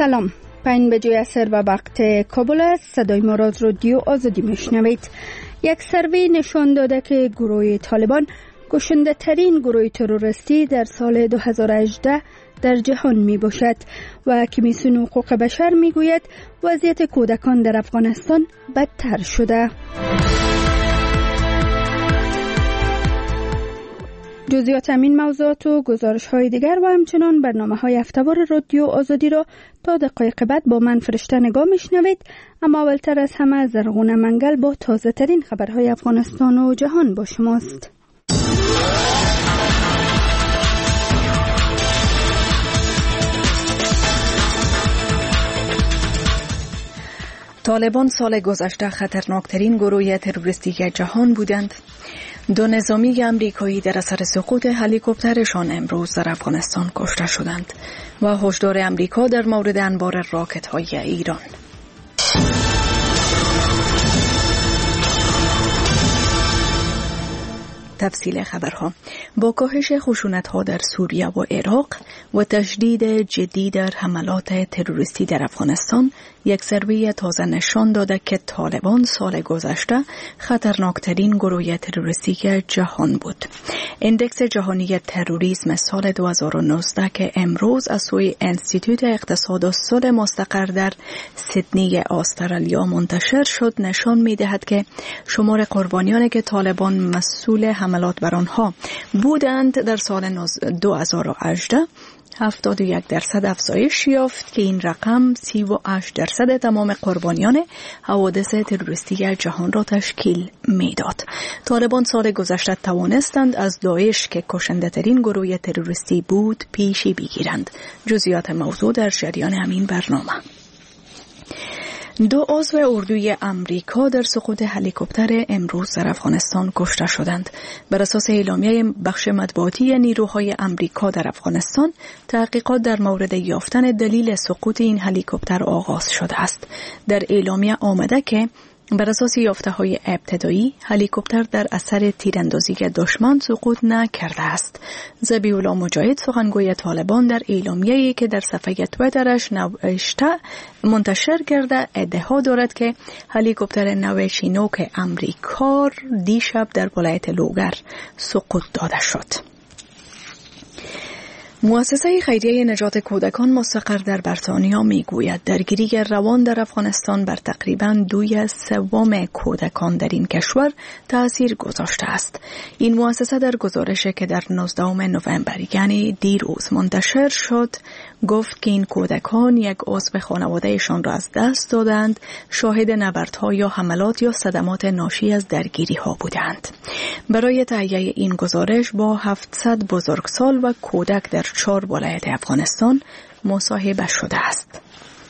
سلام، 5 بجه عصر و وقت کابل است. صدای ما را از رادیو آزادی میشنوید. یک سروی نشان داده که گروه طالبان گشنده ترین گروه تروریستی در سال 2018 در جهان می باشد و کمیسیون حقوق بشر می گوید وضعیت کودکان در افغانستان بدتر شده. جزئیات همین موضوعات و گزارش های دیگر و همچنان برنامه های هفته‌وار رادیو آزادی را تا دقایق بعد با من فرشته نگاه میشنوید. اما اولتر از همه زرغونه منگل با تازه ترین خبرهای افغانستان و جهان با شماست. طالبان سال گذشته خطرناکترین گروه تروریستی جهان بودند. 2 نظامی امریکایی در اثر سقوط هلیکوپترشان امروز در افغانستان کشته شدند و هشدار امریکا در مورد انبار راکت‌های ایران. تفصیل خبرها: با کاهش خشونت‌ها در سوریه و عراق و تشدید جدی در حملات تروریستی در افغانستان، یک سروی تازه نشان داده که طالبان سال گذشته خطرناکترین گروه تروریستی جهان بود. اندکس جهانی تروریسم سال 2019 که امروز از سوی انستیتوت اقتصاد و صلح مستقر در سیدنی استرالیا منتشر شد نشان می‌دهد که شمار قربانیانی که طالبان مسئول حملات بر آنها بودند در سال 2018 71% افزایش یافت که این رقم 38% تمام قربانیان حوادث تروریستی جهان را تشکیل میداد. طالبان سال گذشته توانستند از داعش که کشنده ترین گروه تروریستی بود پیشی بگیرند. جزئیات موضوع در جریان همین برنامه. 2 عضو اردوی امریکا در سقوط هلیکوپتر امروز در افغانستان کشته شدند. بر اساس اعلامیه بخش مطبوعاتی نیروهای امریکا در افغانستان، تحقیقات در مورد یافتن دلیل سقوط این هلیکوپتر آغاز شده است. در اعلامیه آمده که بر اساس یافته‌های ابتدایی، هلیکوپتر در اثر تیراندازی دشمن سقوط نکرده است. ذبیح الله مجاهد، سخنگوی طالبان، در اعلامیه‌ای که در صفحه توییترش نوشته منتشر کرده ادعا دارد که هلیکوپتر نو چینوک امریکا دیشب در ولایت لوگر سقوط داده شد. مؤسسه خیریه نجات کودکان مستقر در بریتانیا میگوید درگیری روان در افغانستان بر تقریباً 2/3 کودکان در این کشور تأثیر گذاشته است. این مؤسسه در گزارشی که در 19 نوامبر یعنی دیروز منتشر شد گفت که این کودکان یک عضو خانوادهشان را از دست دادند، شاهد نبردها یا حملات یا صدمات ناشی از درگیری ها بودند. برای تهیه این گزارش با 700 بزرگسال و کودک در 4 ولایت افغانستان مصاحبه شده است.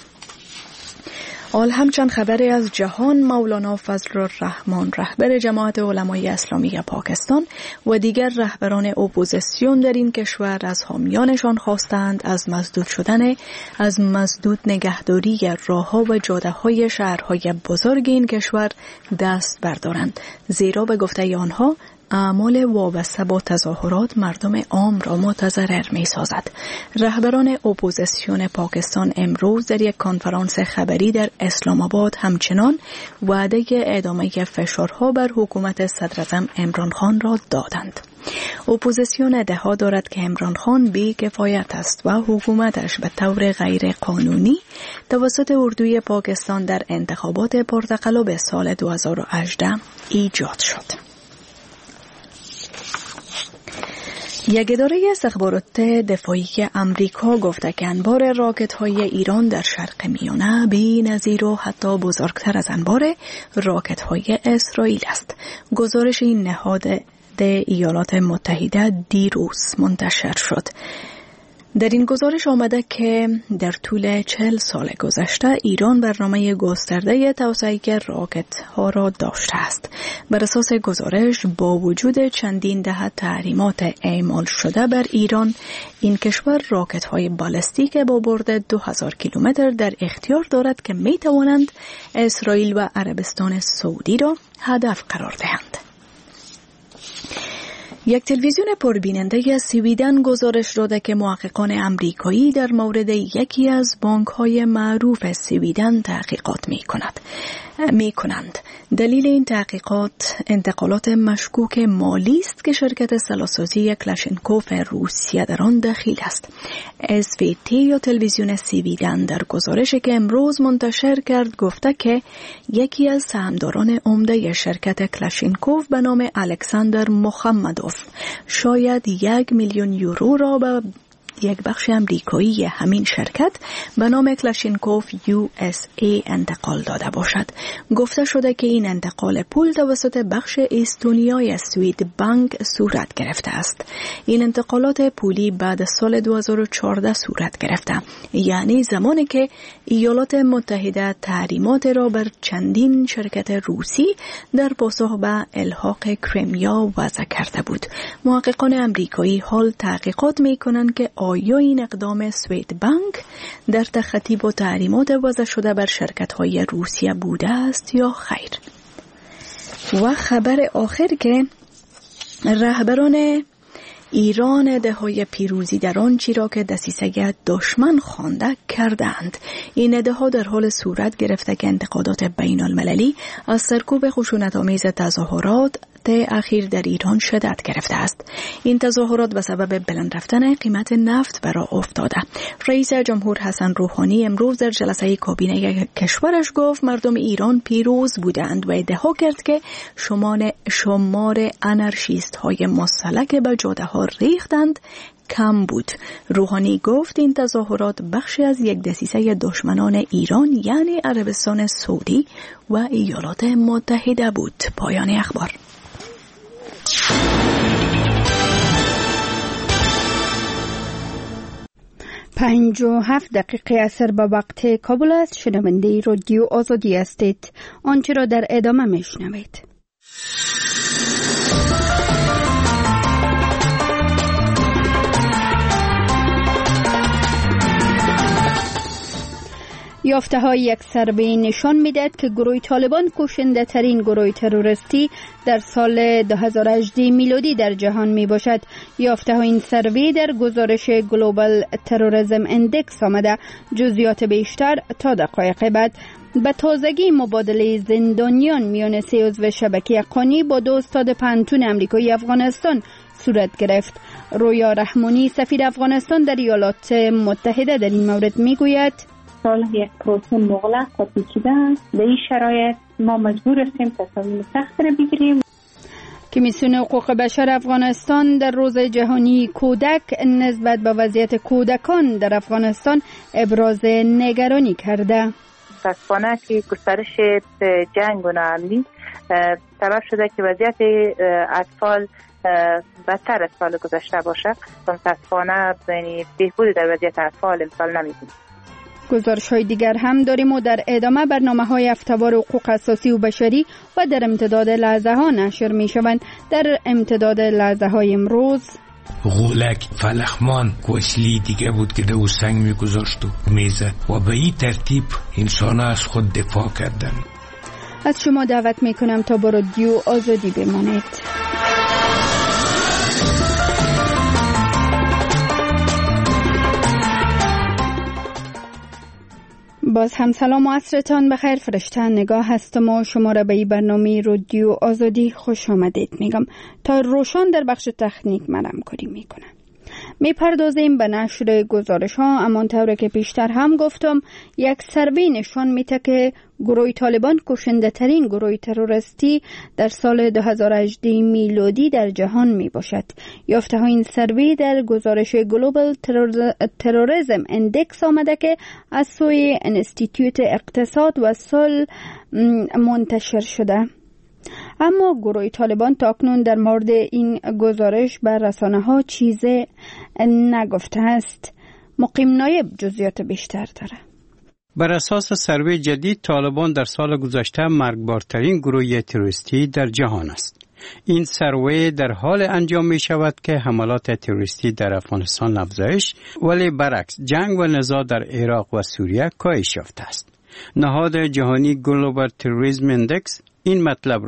حال همچنین خبری از جهان: مولانا فضل الرحمن، رهبر جماعت علمای اسلامی پاکستان و دیگر رهبران اپوزیسیون در این کشور از حامیانشان خواستند از مسدود نگهداری راه‌ها و جاده‌های شهرهای بزرگ این کشور دست بردارند، زیرا به گفته آنها اعمال وابسته با تظاهرات مردم عام را متضرر می سازد. رهبران اپوزیسیون پاکستان امروز در یک کنفرانس خبری در اسلام آباد همچنان وعده ادامه فشارها بر حکومت صدراعظم عمران خان را دادند. اپوزیسیون ادعا دارد که عمران خان بی‌کفایت است و حکومتش به طور غیر قانونی توسط اردوی پاکستان در انتخابات پرتقلب سال 2018 ایجاد شد. یک اداره استخبارات دفاعی امریکا گفته که انبار راکت‌های ایران در شرق میانه بی‌نظیر و حتی بزرگتر از انبار راکت‌های اسرائیل است. گزارش این نهاد ایالات متحده دیروز منتشر شد. در این گزارش آمده که در طول 40 سال گذشته ایران برنامه گسترده توسعه راکت ها را داشته است. بر اساس گزارش با وجود چندین دهه تحریمات اعمال شده بر ایران، این کشور راکت های بالستیک با برد 2000 کیلومتر در اختیار دارد که می توانند اسرائیل و عربستان سعودی را هدف قرار دهند. یک تلویزیون پربیننده سویدن گزارش داده که محققان امریکایی در مورد یکی از بانک‌های معروف سویدن تحقیقات می‌کنند. دلیل این تحقیقات انتقالات مشکوک مالی است که شرکت سلاح‌سازی کلاشینکوف روسیه در آن دخیل است. SVT یا تلویزیون سویدن در گزارشی که امروز منتشر کرد گفته که یکی از سهامداران عمده شرکت کلاشینکوف به نام الکساندر محمدوف شاید 1 میلیون یورو را به یک بخش امریکایی همین شرکت به نام کلاشینکوف USA انتقال داده باشد. گفته شده که این انتقال پول توسط بخش استونیای سوید بانک صورت گرفته است. این انتقالات پولی بعد سال 2014 صورت گرفته، یعنی زمانی که ایالات متحده تحریمات را بر چندین شرکت روسی در پاسخ به الحاق کریمیا وضع کرده بود. محققان امریکایی حال تحقیقات می‌کنند که آیا این اقدام سوید بانک در تخطی با تحریمات وضع شده بر شرکت‌های روسیه بوده است یا خیر. و خبر آخر که رهبران ایران ادعای پیروزی در آنچه را که دسیسه دشمن خوانده کردند. این ادعا در حال صورت گرفته که انتقادات بین المللی از سرکوب خشونت‌آمیز تظاهرات اخیر در ایران شدت گرفته است. این تظاهرات به سبب بلند رفتن قیمت نفت برای افتاده. رئیس جمهور حسن روحانی امروز در جلسه کابینه کشورش گفت مردم ایران پیروز بودند و ادعا کرد که شمار انارشیست های مسلح که به جاده ها ریختند کم بود. روحانی گفت این تظاهرات بخشی از یک دسیسه دشمنان ایران یعنی عربستان سعودی و ایالات متحده بود. پایان اخبار. 57 اثر به وقت کابل است. شنونده رادیو آزادی هستید. آنچه را در ادامه میشنوید. یافته های یک سروی نشان میدهد که گروه طالبان کشنده ترین گروه تروریستی در سال 2018 میلادی در جهان می باشد. یافته های این سروی در گزارش گلوبال تروریسم اندکس آمده. جزئیات بیشتر تا دقایق بعد. به تازگی مبادله زندانیان میان 3 عضو شبکه حقانی با 2 استاد پانتون آمریکایی افغانستان صورت گرفت. رویا رحمانی سفیر افغانستان در ایالات متحده در این مورد میگوید سال یک پروسه مغلق و پیچیده است. در این شرایط ما مجبور هستیم تصمیم سخت را بگیریم. کمیسیون حقوق بشر افغانستان در روز جهانی کودک نسبت به وضعیت کودکان در افغانستان ابراز نگرانی کرده. متاسفانه که گسترش جنگ و ناامنی سبب شده که وضعیت اطفال بدتر از سال گذشته باشه. متاسفانه بهبودی در وضعیت اطفال امسال نمی‌بینیم. گزارش های دیگر هم داریم و در ادامه برنامه های هفته‌وار حقوق اساسی و بشری و در امتداد لحظه ها نشر می شوند. در امتداد لحظه های امروز غولک فلخمان کوشلی دیگه بود که دو سنگ می گذاشت و میزد و به این ترتیب انسان از خود دفاع کردن. از شما دعوت می کنم تا با رادیو آزادی بمانید. باز هم سلام و عصرتان بخیر. فرشته نگاه هستم و شما را به این برنامه رادیو آزادی خوش آمدید میگم. تا روشان در بخش تکنیک من همکاری میکنم. میپردازیم به نشر گزارش ها. اما طوری که پیشتر هم گفتم یک سروی نشان میده که گروه طالبان کشنده ترین گروه تروریستی در سال 2018 میلادی در جهان می باشد. یافته ها این سروی در گزارش گلوبال تروریسم اندکس آمده که از سوی انستیتوت اقتصاد و سال منتشر شده. اما گروه طالبان تاکنون در مورد این گزارش بر رسانه ها چیزی نگفته است. مقیم نایب جزئیات بیشتر داره. بر اساس سروی جدید طالبان در سال گذشته مرگبارترین گروه تروریستی در جهان است. این سروی در حال انجام می شود که حملات تروریستی در افغانستان افزایش ولی برعکس جنگ و نزاع در عراق و سوریه کاهش یافته است. نهاد جهانی گلوبال تروریسم اندکس این مطلب را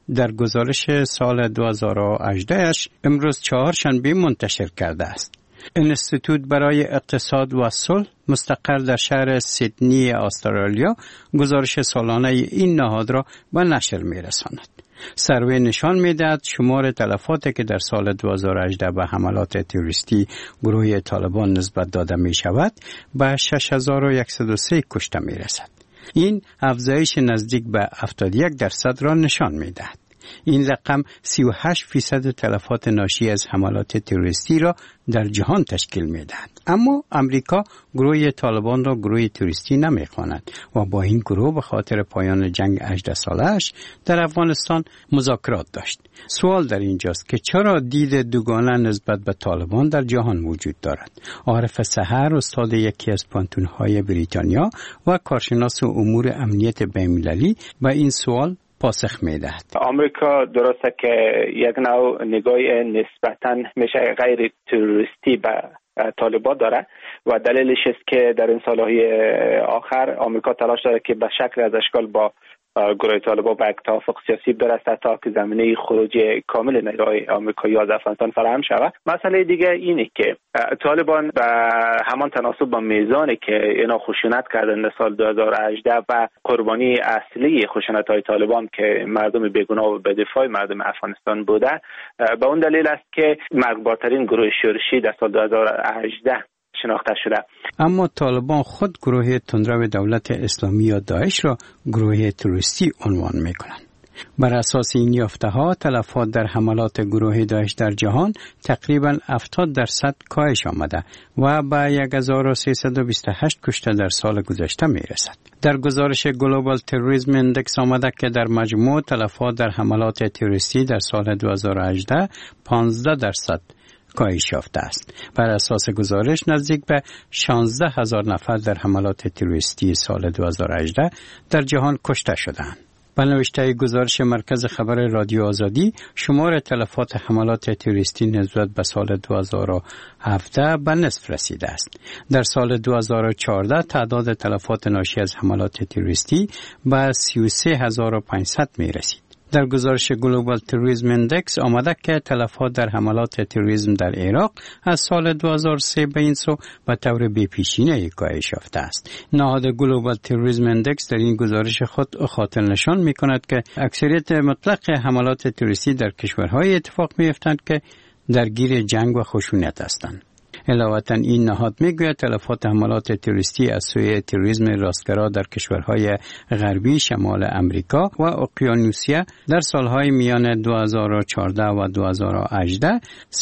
در گزارش سال 2018 امروز چهارشنبه منتشر کرده است. انستیتوت برای اقتصاد و صلح مستقر در شهر سیدنی استرالیا گزارش سالانه این نهاد را به نشر می‌رساند. سروی نشان می‌دهد شمار تلفاتی که در سال 2018 به حملات تروریستی گروه طالبان نسبت داده می‌شود به 6103 کشته می‌رسد. این افزایش نزدیک به 71% را نشان می‌دهد. این رقم 38% تلفات ناشی از حملات تروریستی را در جهان تشکیل می‌دهد. اما امریکا گروه طالبان را گروه تروریستی نمی‌خواند و با این گروه به خاطر پایان جنگ 18 ساله‌اش در افغانستان مذاکرات داشت. سوال در اینجاست که چرا دید دوگانه نسبت به طالبان در جهان وجود دارد؟ عارف سحر استاد یکی از پانتون‌های بریتانیا و کارشناس امور امنیت بین‌المللی به این سوال پاسخ می‌دهد. آمریکا درسته که یک نوع نگاه نسبتاً میشه غیر تروریستی به طالبان داره و دلیلش است که در این سالهای آخر آمریکا تلاش داره که به شکل از اشکال با گروه طالبان به یک توافق سیاسی برسه تا که زمینه خروج کامل نیروهای آمریکایی از افغانستان فراهم شود. مسئله دیگه اینه که طالبان به همان تناسب با میزانی که اینا خشونت کردن در سال 2018 و قربانی اصلی خشونت‌های طالبان که مردم بیگناه و به دفاع مردم افغانستان بوده، به اون دلیل است که مرگبارترین گروه شورشی در سال 2018 شناخته شده. اما طالبان خود گروه تندرو دولت اسلامی یا داعش را گروه تروریستی عنوان می‌کنند. بر اساس این یافته‌ها تلفات در حملات گروه داعش در جهان تقریباً 70% کاهش آمده و به 1328 کشته در سال گذشته می‌رسد. در گزارش گلوبال تروریسم اندکس آمده که در مجموع تلفات در حملات تروریستی در سال 2018 15% کاهش یافته است. بر اساس گزارش نزدیک به 16,000 نفر در حملات تروریستی سال 2018 در جهان کشته شدند. به نوشته گزارش مرکز خبر رادیو آزادی، شمار تلفات حملات تروریستی نسبت به سال 2017 به نصف رسیده است. در سال 2014 تعداد تلفات ناشی از حملات تروریستی به 33,500 می رسید. در گزارش گلوبال تروریسم اندکس آمده که تلفات در حملات تروریسم در عراق از سال 2003 به این سو به طور بی‌پیشینه کاهش یافته است. نهاد گلوبال تروریسم اندکس در این گزارش خود خاطر نشان می‌کند که اکثریت مطلق حملات تروریستی در کشورهای اتفاق می‌افتند که درگیر جنگ و خشونت هستند. علاوه این نهاد میگوید تلفات حملات تروریستی از سوی تروریسم راستگرا در کشورهای غربی شمال امریکا و اقیانوسیه در سالهای میان 2014 و 2018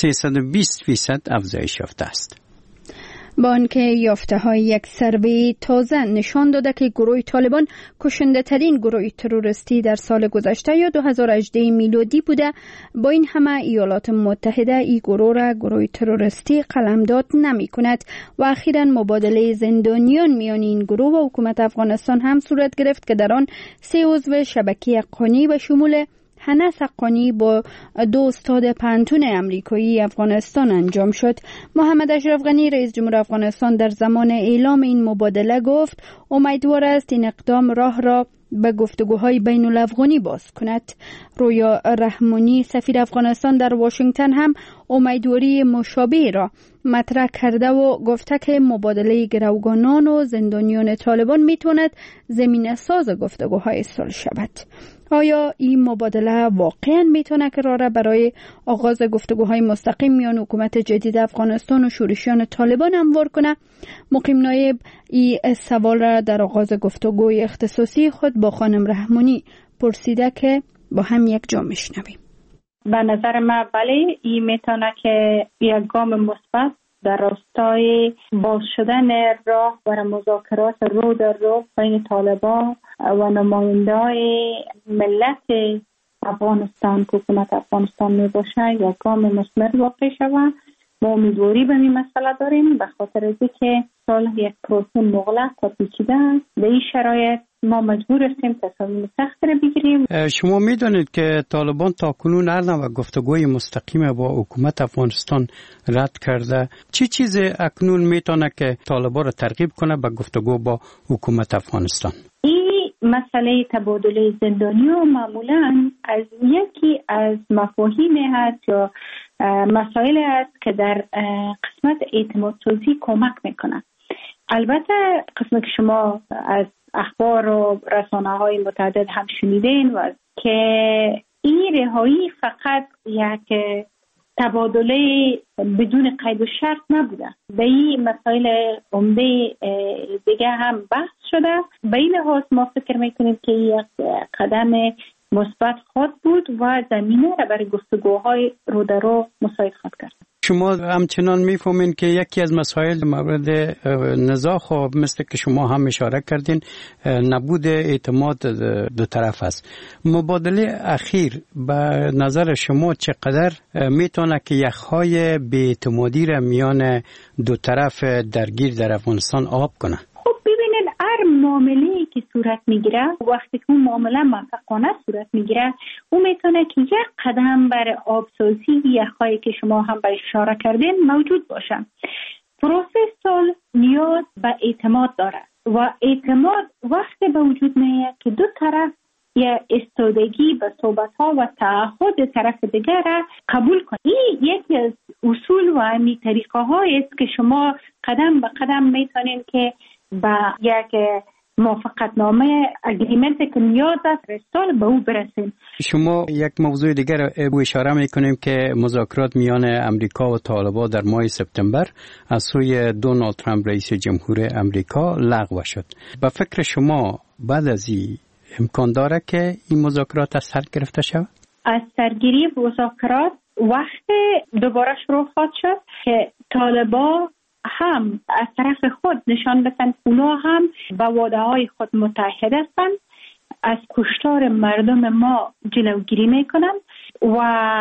320% افزایش یافته است. با آنکه یافته‌های یک سروی تازه نشان داده که گروه طالبان کشنده ترین گروه تروریستی در سال گذشته یا 2018 میلادی بوده، با این همه ایالات متحده این گروه را گروه تروریستی قلمداد نمی کند و اخیراً مبادله زندانیان میان این گروه و حکومت افغانستان هم صورت گرفت که در آن 3 عضو شبکه حقانی به شمول هنس حقانی با 2 استاد پانتون امریکایی افغانستان انجام شد. محمد اشرف غنی رئیس جمهور افغانستان در زمان اعلام این مبادله گفت امیدوار است این اقدام راه را به گفتگوهای بین الافغانی باز کند. رویا رحمانی سفیر افغانستان در واشنگتن هم امیدواری مشابه را مطرح کرده و گفته که مبادله گروگانان و زندانیان طالبان میتواند زمینه ساز گفتگوهای صلح شود. آیا این مبادله واقعا میتونه که راه را برای آغاز گفتگوهای مستقیم میان حکومت جدید افغانستان و شورشیان طالبان هموار کنه؟ مقیم نایب این سوال را در آغاز گفتگوی اختصاصی خود با خانم رحمانی پرسیده که با هم یک جا میشنویم. به نظر من بله، این میتونه که یک گام مثبت در راستای باز شدن راه برای مذاکرات رو در رو بین طالبان و نمایندای ملت افغانستان که حکومت افغانستان می باشه یک گام مثمر واقع شود. ما امیدواری به این مسئله داریم به خاطر از که صلح یک پروسه مغلق و پیچیده است. به این شرایط ما مجبور هستیم تصامیم سخت را بگیریم. شما میدانید که طالبان تاکنون هر نوع گفتگوی مستقیم با حکومت افغانستان رد کرده. چه چیز اکنون میتونه که طالبان را ترغیب کنه به گفتگو با حکومت افغانستان؟ این مسئله تبادل زندانیان معمولاً از یکی از مفاهیم هست یا مسائل است که در قسمت اعتماد سازی کمک میکنه. البته قسمی که شما از اخبار و رسانه‌های متعدد هم شنیدین و که این رهایی فقط یک تبادله بدون قید و شرط نبوده. به این مسائل عمده دیگه هم بحث شده. به این لحاظ ما فکر میکنیم که یک قدم مثبت خود بود و زمینه را برای گفتگوهای رو در رو مساعد خود کرد. شما همچنان میفهمین که یکی از مسائل مورد نزاع خب مثل که شما هم اشاره کردین نبود اعتماد دو طرف است. مبادله اخیر به نظر شما چقدر میتونه که یخهای بی‌اعتمادی را میان دو طرف درگیر در افغانستان آب کنه؟ خب ببینید هر معامله‌ای که صورت میگیره وقتی که اون معامله موفقانه صورت میگیره اون میتونه که یک قدم بر آبسازی یخهایی که شما هم به اشاره کردین موجود باشه. پروسه صلح نیاز به اعتماد داره و اعتماد وقتی به وجود میاد که دو طرف یا استادگی به صحبت‌ها و تعهد طرف دیگر را قبول کنید. این یکی از اصول و امی طریقه‌هایی است که شما قدم به قدم میتونید که با یک موافقتنامه اگریمنت که نیاز است رسال به او برسیم. شما یک موضوع دیگر رو اشاره میکنیم که مذاکرات میان امریکا و طالبان در ماه سپتامبر از سوی دونالد ترامپ رئیس جمهور امریکا لغو شد. به فکر شما بعد از این امکان داره که این مذاکرات از سر گرفته شود؟ از سرگیری مذاکرات وقت دوباره شروع خواهد شد که طالبان هم از طرف خود نشان بدن اونا هم با وعده های خود متحد هستند، از کشتار مردم ما جلوگیری میکنن و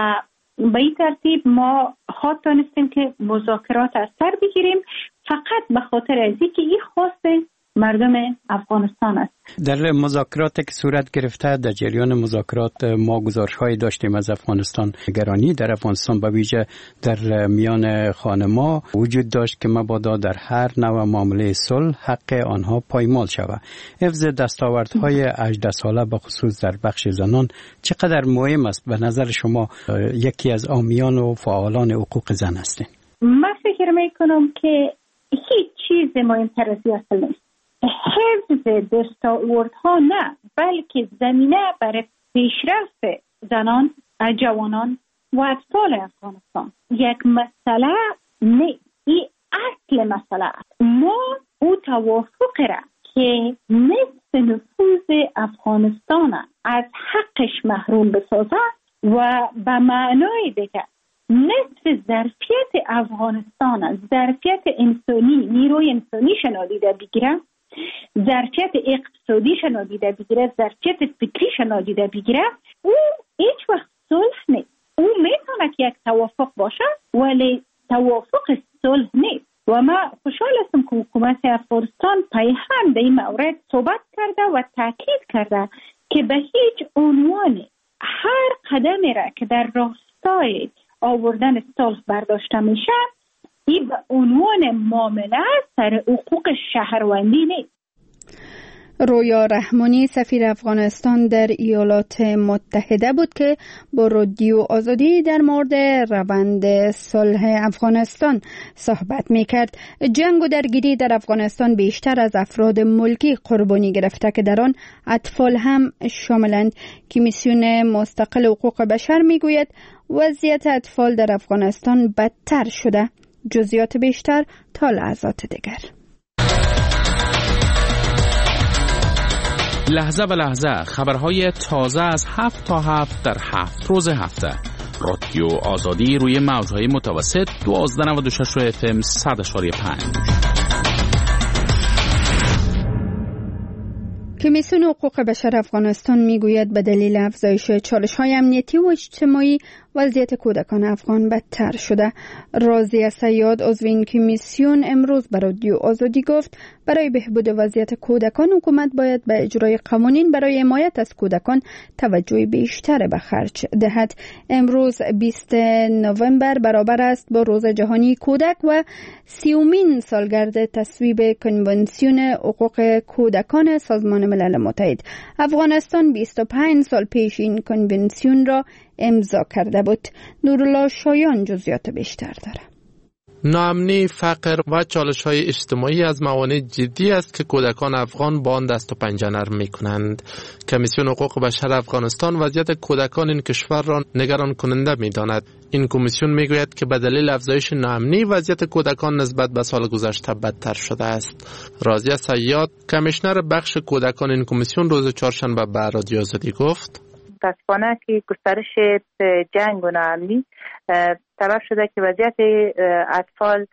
به این ترتیب ما خواهد دانستیم که مذاکرات از سر بگیریم فقط به خاطر از اینکه این خواست مردم افغانستان است. در مذاکراتی که صورت گرفته در جریان مذاکرات ما گزارش‌هایی داشتیم از افغانستان. نگرانی در افغانستان به ویژه در میان خانما وجود داشت که مبادا در هر نوع معامله صلح حق آنها پایمال شود. حفظ دستاوردهای 18 ساله به خصوص در بخش زنان چقدر مهم است به نظر شما؟ یکی از حامیان و فعالان حقوق زن هستین. من فکر میکنم که هیچ چیز مهمتر از این نیست. حفظ دستاوردها نه، بلکه زمینه برای پیشرفت زنان، جوانان و اطفال افغانستان یک مسئله نیست. این اصل مسئله است. ما او توافق را که نصف نفوذ افغانستان از حقش محروم بسازه و به معنای دیگه نصف ظرفیت افغانستان، ظرفیت انسانی، نیروی انسانی نادیده بگیره، ظرفیت اقتصادیش نادیده بگیره، ظرفیت فکریش نادیده بگیره، او هیچ وقت صلح نیست. او میتونه که یک توافق باشه ولی توافق صلح نیست. و من خوشحال هستم که حکومت افغانستان پیهم در این مورد صحبت کرده و تاکید کرده که به هیچ عنوان هر قدمی را که در راستای آوردن صلح برداشته میشه این به عنوان معامله سر حقوق شهروندی نیست. رویا رحمانی سفیر افغانستان در ایالات متحده بود که با رادیو آزادی در مورد روند صلح افغانستان صحبت میکرد. جنگ و درگیری در افغانستان بیشتر از افراد ملکی قربانی گرفته که در آن اطفال هم شاملند. کمیسیون مستقل حقوق بشر میگوید وضعیت اطفال در افغانستان بدتر شده. جزئیات بیشتر تا لحظات دیگر. لحظه به لحظه خبرهای تازه از 7 تا 7 در 7 روز هفته. رادیو آزادی روی موجهای متوسط 1296 FM 100.5. کمیسیون حقوق بشر افغانستان میگوید به دلیل افزایش چالش‌های امنیتی و اجتماعی وضعیت کودکان افغان بدتر شده. راضیه صیاد عضو این کمیسیون امروز به رادیو آزادی گفت برای بهبود وضعیت کودکان حکومت باید به اجرای قوانین برای حمایت از کودکان توجه بیشتر به خرج دهد. امروز 20 نوامبر برابر است با روز جهانی کودک و 30مین سالگرد تصویب کنوانسیون حقوق کودکان سازمان ملل متحد. افغانستان 25 سال پیش این کنوانسیون را امضا کرده بود. نورالله شایان جزئیات بیشتر داره. ناامنی، فقر و چالش‌های اجتماعی از موانع جدی است که کودکان افغان با آن دست و پنجه نرم می‌کنند. کمیسیون حقوق بشر افغانستان وضعیت کودکان این کشور را نگران کننده می‌داند. این کمیسیون می‌گوید که به دلیل افزایش ناامنی وضعیت کودکان نسبت به سال گذشته بدتر شده است. راضیه صیاد، کمیشنر بخش کودکان این کمیسیون روز چهارشنبه به رادیو آزادی گفت: متاسفانه که گسترش جنگ و ناامنی سبب شده که وضعیت اطفال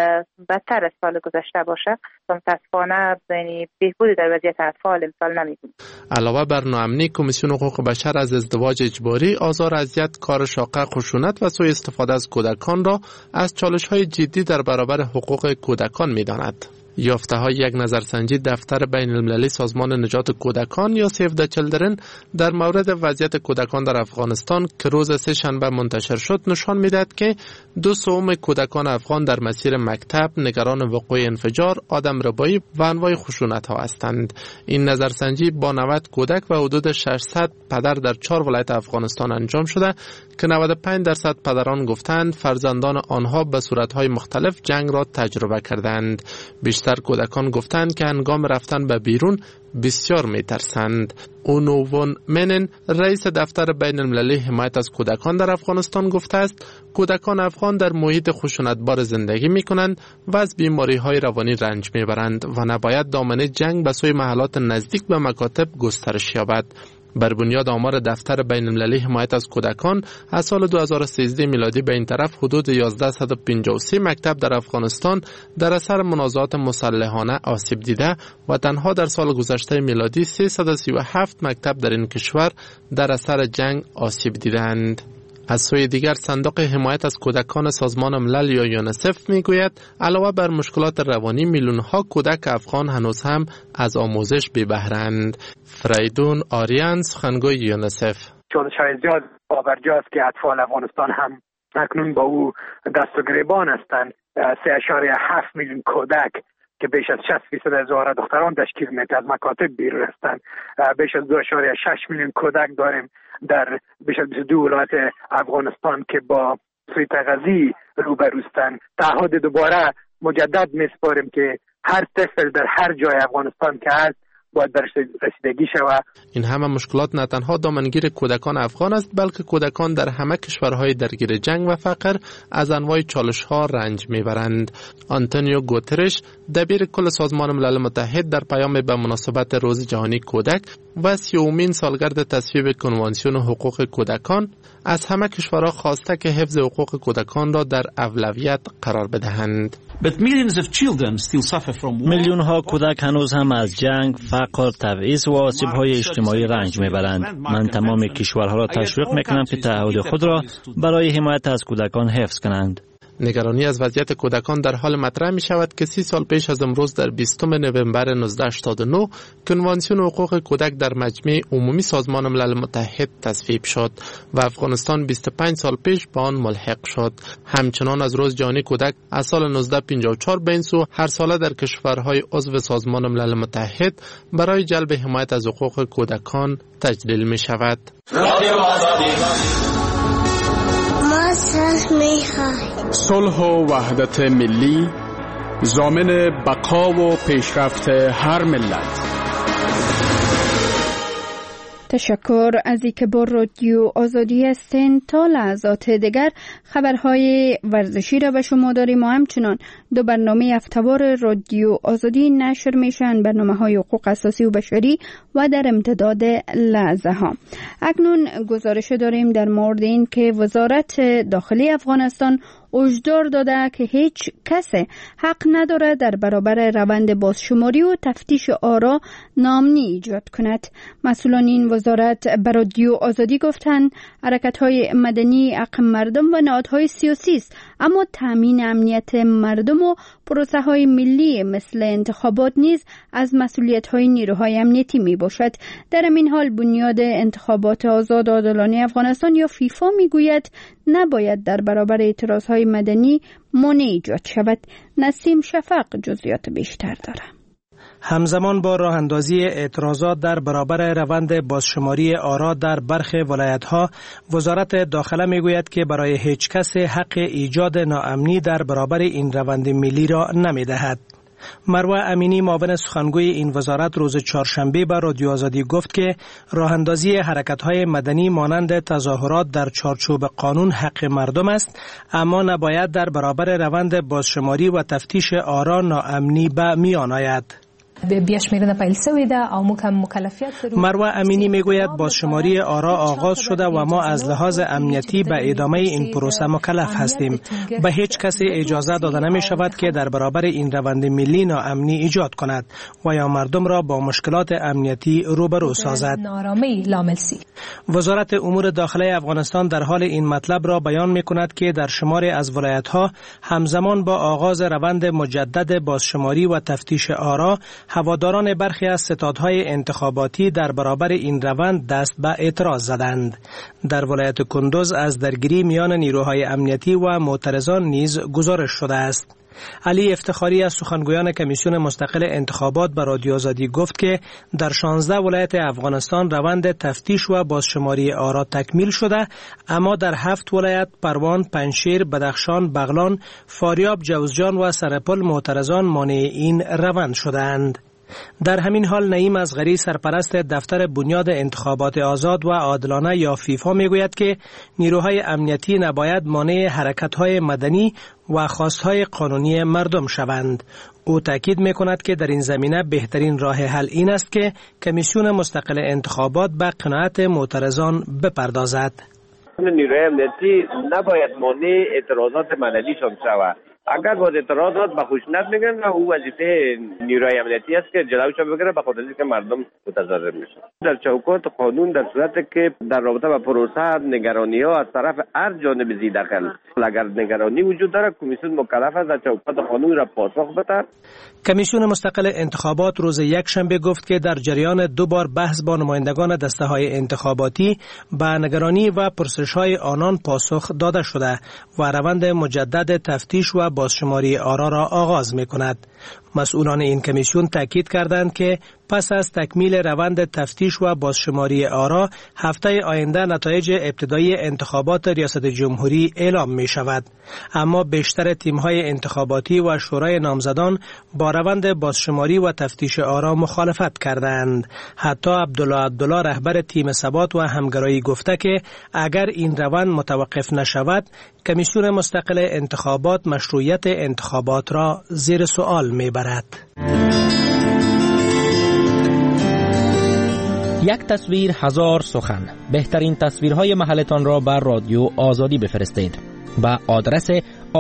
بدتر از سال گذشته باشه و متاسفانه بهبودی در وضعیت اطفال امسال نمی‌بینیم. علاوه بر ناامنی، کمیسیون حقوق بشر از ازدواج اجباری، آزار اذیت، کار شاقه، خشونت و سوء استفاده از کودکان را از چالش‌های جدی در برابر حقوق کودکان می‌داند. یافته‌های یک نظرسنجی دفتر بین المللی سازمان نجات کودکان یا سیو د چیلدرن در مورد وضعیت کودکان در افغانستان که روز سه‌شنبه منتشر شد نشان می‌دهد که 2/3 کودکان افغان در مسیر مکتب نگران وقوع انفجار، آدمربایی و انواع خشونت‌ها هستند. این نظرسنجی با 90 کودک و حدود 600 پدر در 4 ولایت افغانستان انجام شده که 95% پدران گفتند فرزندان آنها به صورت‌های مختلف جنگ را تجربه کردند. بیشتر کودکان گفتند که هنگام رفتن به بیرون بسیار میترسند. اونو وون منن، رئیس دفتر بین المللی حمایت از کودکان در افغانستان گفته است کودکان افغان در محیط خشونتبار زندگی می کنند و از بیماری های روانی رنج می برند و نباید دامنه جنگ به سوی محلات نزدیک به مکاتب گسترش یابد. بر بنیاد آمار دفتر بین المللی حمایت از کودکان از سال 2013 میلادی به این طرف حدود 1153 مکتب در افغانستان در اثر منازعات مسلحانه آسیب دیده و تنها در سال گذشته میلادی 337 مکتب در این کشور در اثر جنگ آسیب دیدند. از سوی دیگر صندوق حمایت از کودکان سازمان ملل یا یونسف میگوید علاوه بر مشکلات روانی میلیون‌ها کودک افغان هنوز هم از آموزش بی بهره‌اند. فریدون آریان، سخنگوی یونسف: چالش‌های زیاد باورجاست که اطفال افغانستان هم اکنون با او دست و گریبان هستند. 3.7 میلیون کودک که بیش از 60% از زوار دختران تشکیل میده از مکاتب بیرون هستند. بیش از 2.6 میلیون کودک داریم در بیش از 22 ولایت افغانستان که با سوء تغذیه روبروستند. تعهد دوباره مجدد میسپاریم که هر طفل در هر جای افغانستان که هست باید برش رسیدگی شود. این همه مشکلات نه تنها دامنگیر کودکان افغان است بلکه کودکان در همه کشورهای درگیر جنگ و فقر از انواع چالش‌ها رنج میبرند. آنتونیو گوترش، دبیر کل سازمان ملل متحد، در پیام به مناسبت روز جهانی کودک و 30مین سالگرد تصویب کنوانسیون حقوق کودکان از همه کشورها خواسته که حفظ حقوق کودکان را در اولویت قرار بدهند. میلیون ها کودک هنوز هم از جنگ، فقر، تبعیض و آسیب‌های اجتماعی رنج میبرند. من تمام کشورها را تشویق میکنم که تعهد خود را برای حمایت از کودکان حفظ کنند. نگرانی از وضعیت کودکان در حال مطرح می شود که 30 سال پیش از امروز در 20 نوامبر 1989 کنوانسیون حقوق کودک در مجمع عمومی سازمان ملل متحد تصویب شد و افغانستان 25 سال پیش به آن ملحق شد. همچنان از روز جهانی کودک از سال 1954 به این سو هر ساله در کشورهای عضو سازمان ملل متحد برای جلب حمایت از حقوق کودکان تجلیل می شود. صلح و وحدت ملی ضامن بقا و پیشرفت هر ملت. تشکر از اینکه با رادیو آزادی هستین. تا لحظات دیگر خبرهای ورزشی را به شما داریم و همچنان 2 برنامه هفته‌وار رادیو آزادی نشر میشن، برنامه‌های حقوق اساسی و بشری و در امتداد لحظه ها. اکنون گزارش داریم در مورد این که وزارت داخلی افغانستان هشدار داده که هیچ کس حق نداره در برابر روند بازشماری و تفتیش آرا ناامنی ایجاد کند. مسئولان این وزارت به رادیو آزادی گفتند حرکت‌های مدنی حق مردم و نهادهای سیاسی است، اما تامین امنیت مردم و پروسه‌های ملی مثل انتخابات نیز از مسئولیت‌های نیروهای امنیتی میباشد. در این حال بنیاد انتخابات آزاد و عادلانه افغانستان یا فیفا میگوید نباید در برابر اعتراضهای مدنی مانع ایجاد شود. نسیم شفق جزئیات بیشتر دارد. همزمان با راه اندازی اعتراضات در برابر روند بازشماری آرا در برخی ولایت‌ها، وزارت داخله میگوید که برای هیچ کس حق ایجاد ناامنی در برابر این روند ملی را نمی‌دهد. مروه امینی معاون سخنگوی این وزارت روز چهارشنبه به رادیو آزادی گفت که راه اندازی حرکت‌های مدنی مانند تظاهرات در چارچوب قانون حق مردم است، اما نباید در برابر روند بازشماری و تفتیش آرا ناامنی به میان آید. مروه امینی میگوید بازشماری آرا آغاز شده و ما از لحاظ امنیتی به ادامه این پروسه مکلف هستیم. به هیچ کسی اجازه داده نمی شود که در برابر این روند ملی ناامنی ایجاد کند و یا مردم را با مشکلات امنیتی روبرو سازد. وزارت امور داخلی افغانستان در حال این مطلب را بیان می کند که در شماری از ولایت‌ها همزمان با آغاز روند مجدد بازشماری و تفتیش آرا، هواداران برخی از ستادهای انتخاباتی در برابر این روند دست به اعتراض زدند. در ولایت کندوز از درگیری میان نیروهای امنیتی و معترضان نیز گزارش شده است. علی افتخاری از سخنگویان کمیسیون مستقل انتخابات به رادیو آزادی گفت که در 16 ولایت افغانستان روند تفتیش و بازشماری آرا تکمیل شده، اما در 7 ولایت پروان، پنجشیر، بدخشان، بغلان، فاریاب، جوزجان و سرپل معترضان مانع این روند شدند. در همین حال نعیم اصغری سرپرست دفتر بنیاد انتخابات آزاد و عادلانه یا فیفا میگوید که نیروهای امنیتی نباید مانع حرکت‌های مدنی و خواستهای قانونی مردم شوند. او تاکید میکند که در این زمینه بهترین راه حل این است که کمیسیون مستقل انتخابات به قناعت معترضان بپردازد. نیروهای امنیتی نباید مانع اعتراضات مدنیشان شود. اگر باز اعتراضات به خشونت میگن، او وظیفه نیروهای امنیتی است که جلوش بگیره، به خاطر اینکه مردم متضرر میشن. در چوکات قانون در صورتی که در رابطه با پروسه نگرانی ها از طرف هر جانب زی داخل، اگر نگرانی وجود داره، کمیسیون مکلف است در چوکات قانون را پاسخ بده. کمیسیون مستقل انتخابات روز یکشنبه گفت که در جریان 2 بار بحث با نمایندگان دسته‌های انتخاباتی به نگرانی و پرسش‌های آنان پاسخ داده شده و روند مجدد تفتیش و بازشماری آرا را آغاز می‌کند. مسئولان این کمیسیون تاکید کردند که پس از تکمیل روند تفتیش و بازشماری آرا، هفته آینده نتایج ابتدایی انتخابات ریاست جمهوری اعلام می شود. اما بیشتر تیم‌های انتخاباتی و شورای نامزدان با روند بازشماری و تفتیش آرا مخالفت کردند. حتی عبدالله رهبر تیم ثبات و همگرایی گفته که اگر این روند متوقف نشود، کمیسیون مستقل انتخابات مشروعیت انتخابات را زیر سوال می‌برد. یک تصویر هزار سخن. بهترین تصویرهای محلتان را بر رادیو آزادی بفرستید با آدرس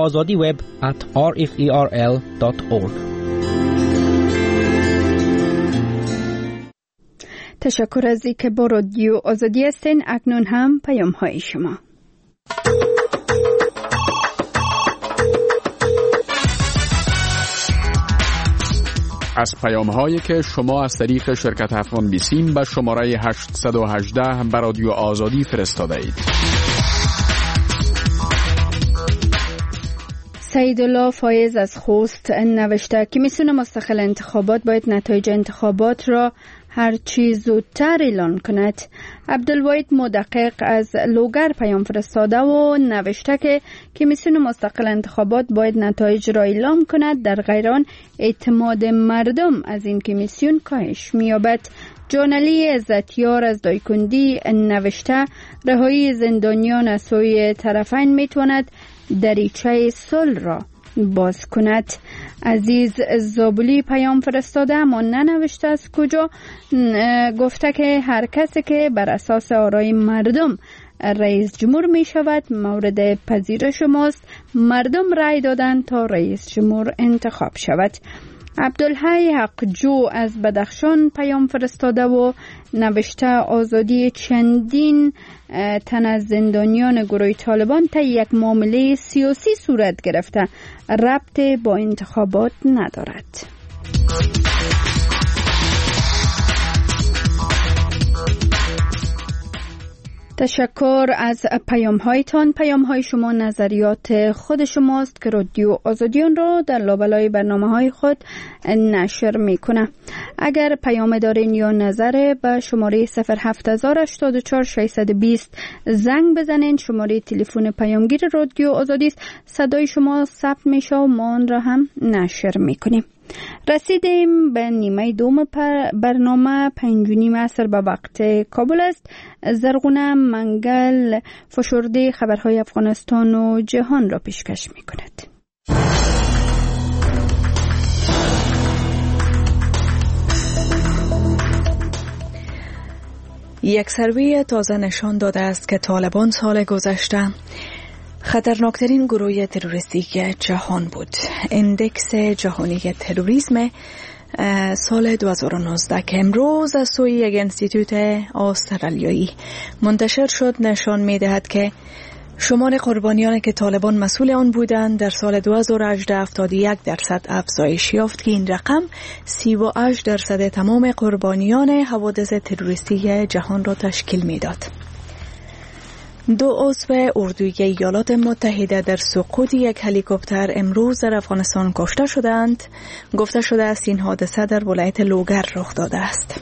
azadiweb@rferl.org. تشکر از اینکه با رادیو آزادی هستین. اکنون هم پیام های شما. از پیام‌هایی که شما از طریق شرکت افغان بیسیم به شماره 818 به رادیو آزادی فرستاده اید. سیدالله فایز از خوست نوشته کمیسیون مستقل انتخابات باید نتایج انتخابات را هرچی زودتر اعلان کند. عبدالواحد مدقق از لوگر پیام فرستاده و نوشته که کمیسیون مستقل انتخابات باید نتایج را اعلام کند، در غیر آن اعتماد مردم از این کمیسیون کاهش می‌یابد. جانعلی عزتیار از دایکندی نوشته رهایی زندانیان از سوی طرفین میتواند دریچه صلح را باز کند. عزیز زابلی پیام فرستاده اما ننوشته از کجا. گفته که هر کسی که بر اساس آرای مردم رئیس جمهور می شود مورد پذیرش شماست. مردم رای دادن تا رئیس جمهور انتخاب شود. عبدالحی حقجو از بدخشان پیام فرستاده و نوشته آزادی چندین تن از زندانیان گروه طالبان تا یک معامله سیاسی صورت گرفته، ربط با انتخابات ندارد. تشکر از پیام هایتان. پیام های شما نظریات خود شماست که رادیو آزادیان را در لابلای برنامه های خود نشر میکنه. اگر پیام دارین یا نظر به شماره 07084 620 زنگ بزنین. شماره تلفن پیامگیر رادیو آزادی است. صدای شما ثبت میشه و ما آن را هم نشر میکنیم. رسیدیم به نیمه دوم برنامه. 5:30 عصر به وقت کابل است. زرغونه منگل فشرده خبرهای افغانستان و جهان را پیشکش می کند. یک سروی تازه نشان داده است که طالبان سال گذشته خطرناکترین گروه تروریستی جهان بود. اندکس جهانی تروریسم سال 2019 که امروز از سوی یک انستیتوت استرالیایی منتشر شد نشان می دهد که شمار قربانیان که طالبان مسئول آن بودند در سال 2018 71% افزایش یافت که این رقم 38% تمام قربانیان حوادث تروریستی جهان را تشکیل می داد. 2 عضو اردوی ایالات متحده در سقوط یک هلیکوپتر امروز در افغانستان کشته شدند. گفته شده است این حادثه در ولایت لوگر رخ داده است.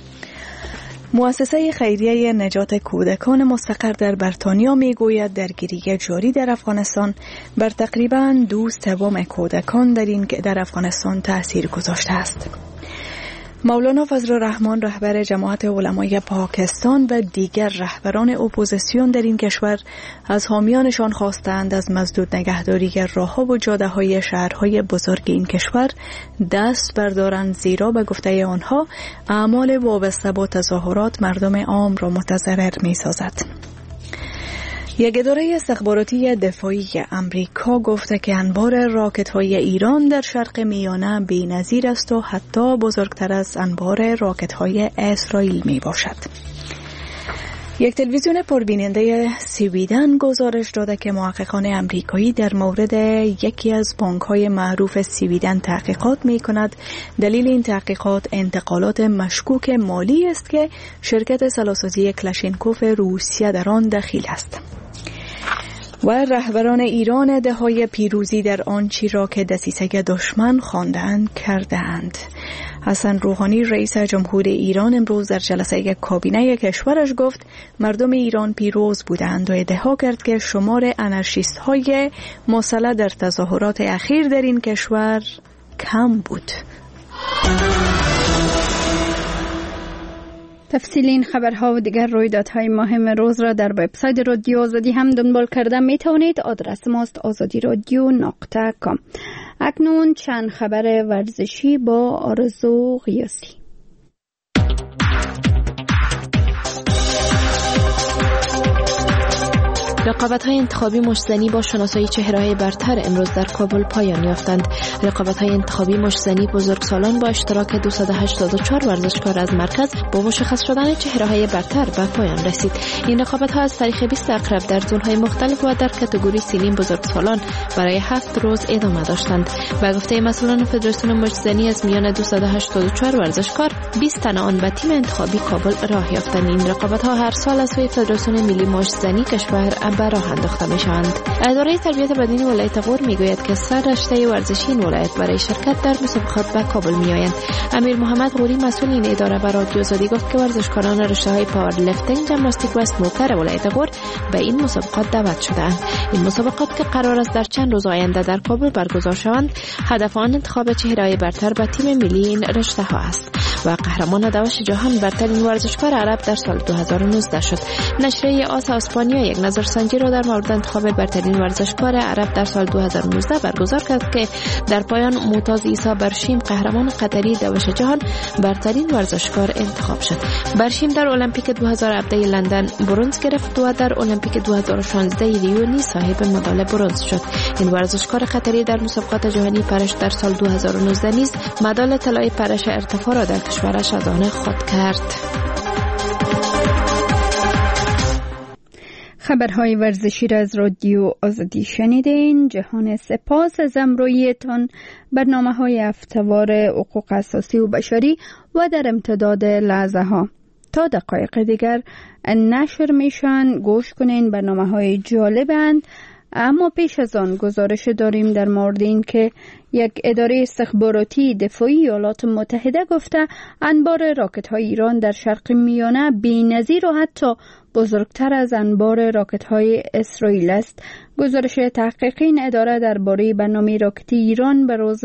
مؤسسه خیریه نجات کودکان مستقر در بریتانیا میگوید درگیری جاری در افغانستان بر تقریباً 2/3 کودکان در افغانستان تأثیر گذاشته است. مولانا فضل الرحمن رهبر جماعت علمای پاکستان و دیگر رهبران اپوزیسیون در این کشور از حامیانشان خواستند از مسدود نگهداری راه‌ها و جاده‌های شهرهای بزرگ این کشور دست بردارند، زیرا به گفته آنها اعمال وابسته با تظاهرات مردم عام را متضرر می‌سازد. یک اداره استخباراتی دفاعی امریکا گفته که انبار راکت‌های ایران در شرق میانه بی‌نظیر است و حتی بزرگتر از انبار راکت‌های اسرائیل میباشد. یک تلویزیون پربیننده سویدن گزارش داده که محققان امریکایی در مورد یکی از بانک‌های معروف سویدن تحقیقات می‌کند. دلیل این تحقیقات انتقالات مشکوک مالی است که شرکت سلاح‌سازی کلاشینکوف روسیه در آن دخیل است. و رهبران ایران دههای پیروزی در آنچی را که دسیسه دشمن خواندند کردند. حسن روحانی رئیس جمهور ایران امروز در جلسه کابینه کشورش گفت مردم ایران پیروز بودند و ادعا کرد که شمار انارشیست های مسلح در تظاهرات اخیر در این کشور کم بود. تفصیل این خبرها و دیگر رویدادهای مهم روز را در وبسایت رادیو آزادی هم دنبال کرده می توانید. آدرس ماست azadiradyo.com. اکنون چند خبر ورزشی با آرزو غیاسی. رقابت‌های انتخابی مشتزنی با شناسایی چهره‌های برتر امروز در کابل پایان یافتند. رقابت‌های انتخابی مشتزنی بزرگسالان با اشتراک 284 ورزشکار از مرکز با مشخص شدن چهره‌های برتر به پایان رسید. این رقابت‌ها از تاریخ 20 اکتبر در زون‌های مختلف و در کاتگوری سنی بزرگسالان برای 7 روز ادامه داشتند. به گفته مسئولان فدراسیون مشتزنی از میان 284 ورزشکار 20 تن آن به تیم انتخابی کابل راه یافتند. این رقابت‌ها هر سال از سوی فدراسیون ملی مشتزنی کشور به راه انداخته می‌شوند. اداره تربیت بدنی ولایت غور میگوید که سر رشته ورزشی این ولایت برای شرکت در مسابقات به کابل میآیند. امیر محمد غوری مسئول این اداره به رادیو آزادی گفت که ورزشکاران رشته‌های پاور لیفتینگ، ژیمناستیک و اسنوکر ولایت غور به این مسابقات دعوت شده‌اند. این مسابقات که قرار است در چند روز آینده در کابل برگزار شوند، هدف آن انتخاب چهره‌های برتر به تیم ملی این رشته‌ها است. و قهرمان دوش جهان برترین ورزشکار عرب در سال 2019 شد. نشریه آس اسپانیا یک نظرسنجی نظرسنجی را در مورد انتخاب برترین ورزشکار عرب در سال 2019 برگزار کرد که در پایان معتز عیسی برشیم قهرمان قطری دوش جهان برترین ورزشکار انتخاب شد. برشیم در المپیک 2017 لندن برنز گرفت و در المپیک 2016 ریو نیز صاحب مدال برنز شد. این ورزشکار قطری در مسابقات جهانی پرش در سال 2019 نیز مدال طلای پرش ارتفاع را در کشورش از آن خود کرد. خبرهای ورزشی را از رادیو آزادی شنیدین. جهان سپاس از همراهیتان. برنامه‌های هفته‌وار حقوق اساسی و بشری و در امتداد لحظه ها تا دقایق دیگر نشر میشن. گوش کنین، برنامه‌های جالبند. اما پیش از آن گزارش داریم در مورد این که یک اداره استخباراتی دفاعی ایالات متحده گفته انبار راکت‌های ایران در شرق میانه بی‌نظیر و حتی بزرگتر از انبار راکت‌های اسرائیل است. گزارش تحقیقی این اداره درباره برنامه راکتی ایران به روز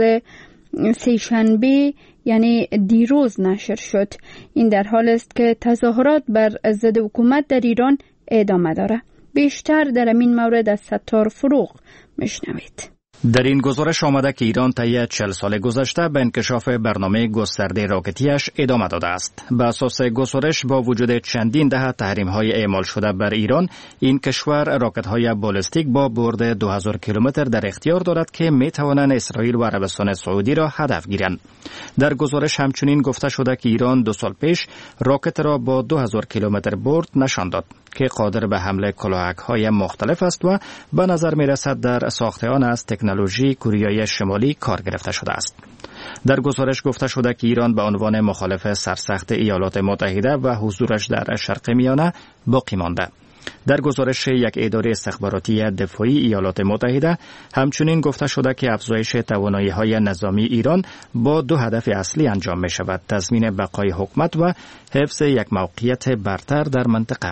سه‌شنبه یعنی دیروز نشر شد. این در حال است که تظاهرات بر ضد حکومت در ایران ادامه دارد. بیشتر در این مورد از ستار فروغ میشنوید. در این گزارش آمده که ایران طی 40 سال گذشته به انکشاف برنامه گسترده راکتیش ادامه داده است. به اساس گزارش با وجود چندین دهه تحریم‌های اعمال شده بر ایران، این کشور راکت‌های بالستیک با برد 2000 کیلومتر در اختیار دارد که می‌توانند اسرائیل و عربستان سعودی را هدف گیرند. در گزارش همچنین گفته شده که ایران 2 سال پیش راکت را با 2000 کیلومتر برد نشان داد که قادر به حمله کلاهک‌های مختلف است و به نظر می‌رسد در ساخت آن از تکنولوژی کره شمالی کار گرفته شده است. در گزارش گفته شده که ایران به عنوان مخالف سرسخت ایالات متحده و حضورش در شرق میانه باقی مانده. در گزارش یک اداره استخباراتی دفاعی ایالات متحده همچنین گفته شده که افزایش توانایی‌های نظامی ایران با 2 هدف اصلی انجام می شود: تضمین بقای حکومت و حفظ یک موقعیت برتر در منطقه.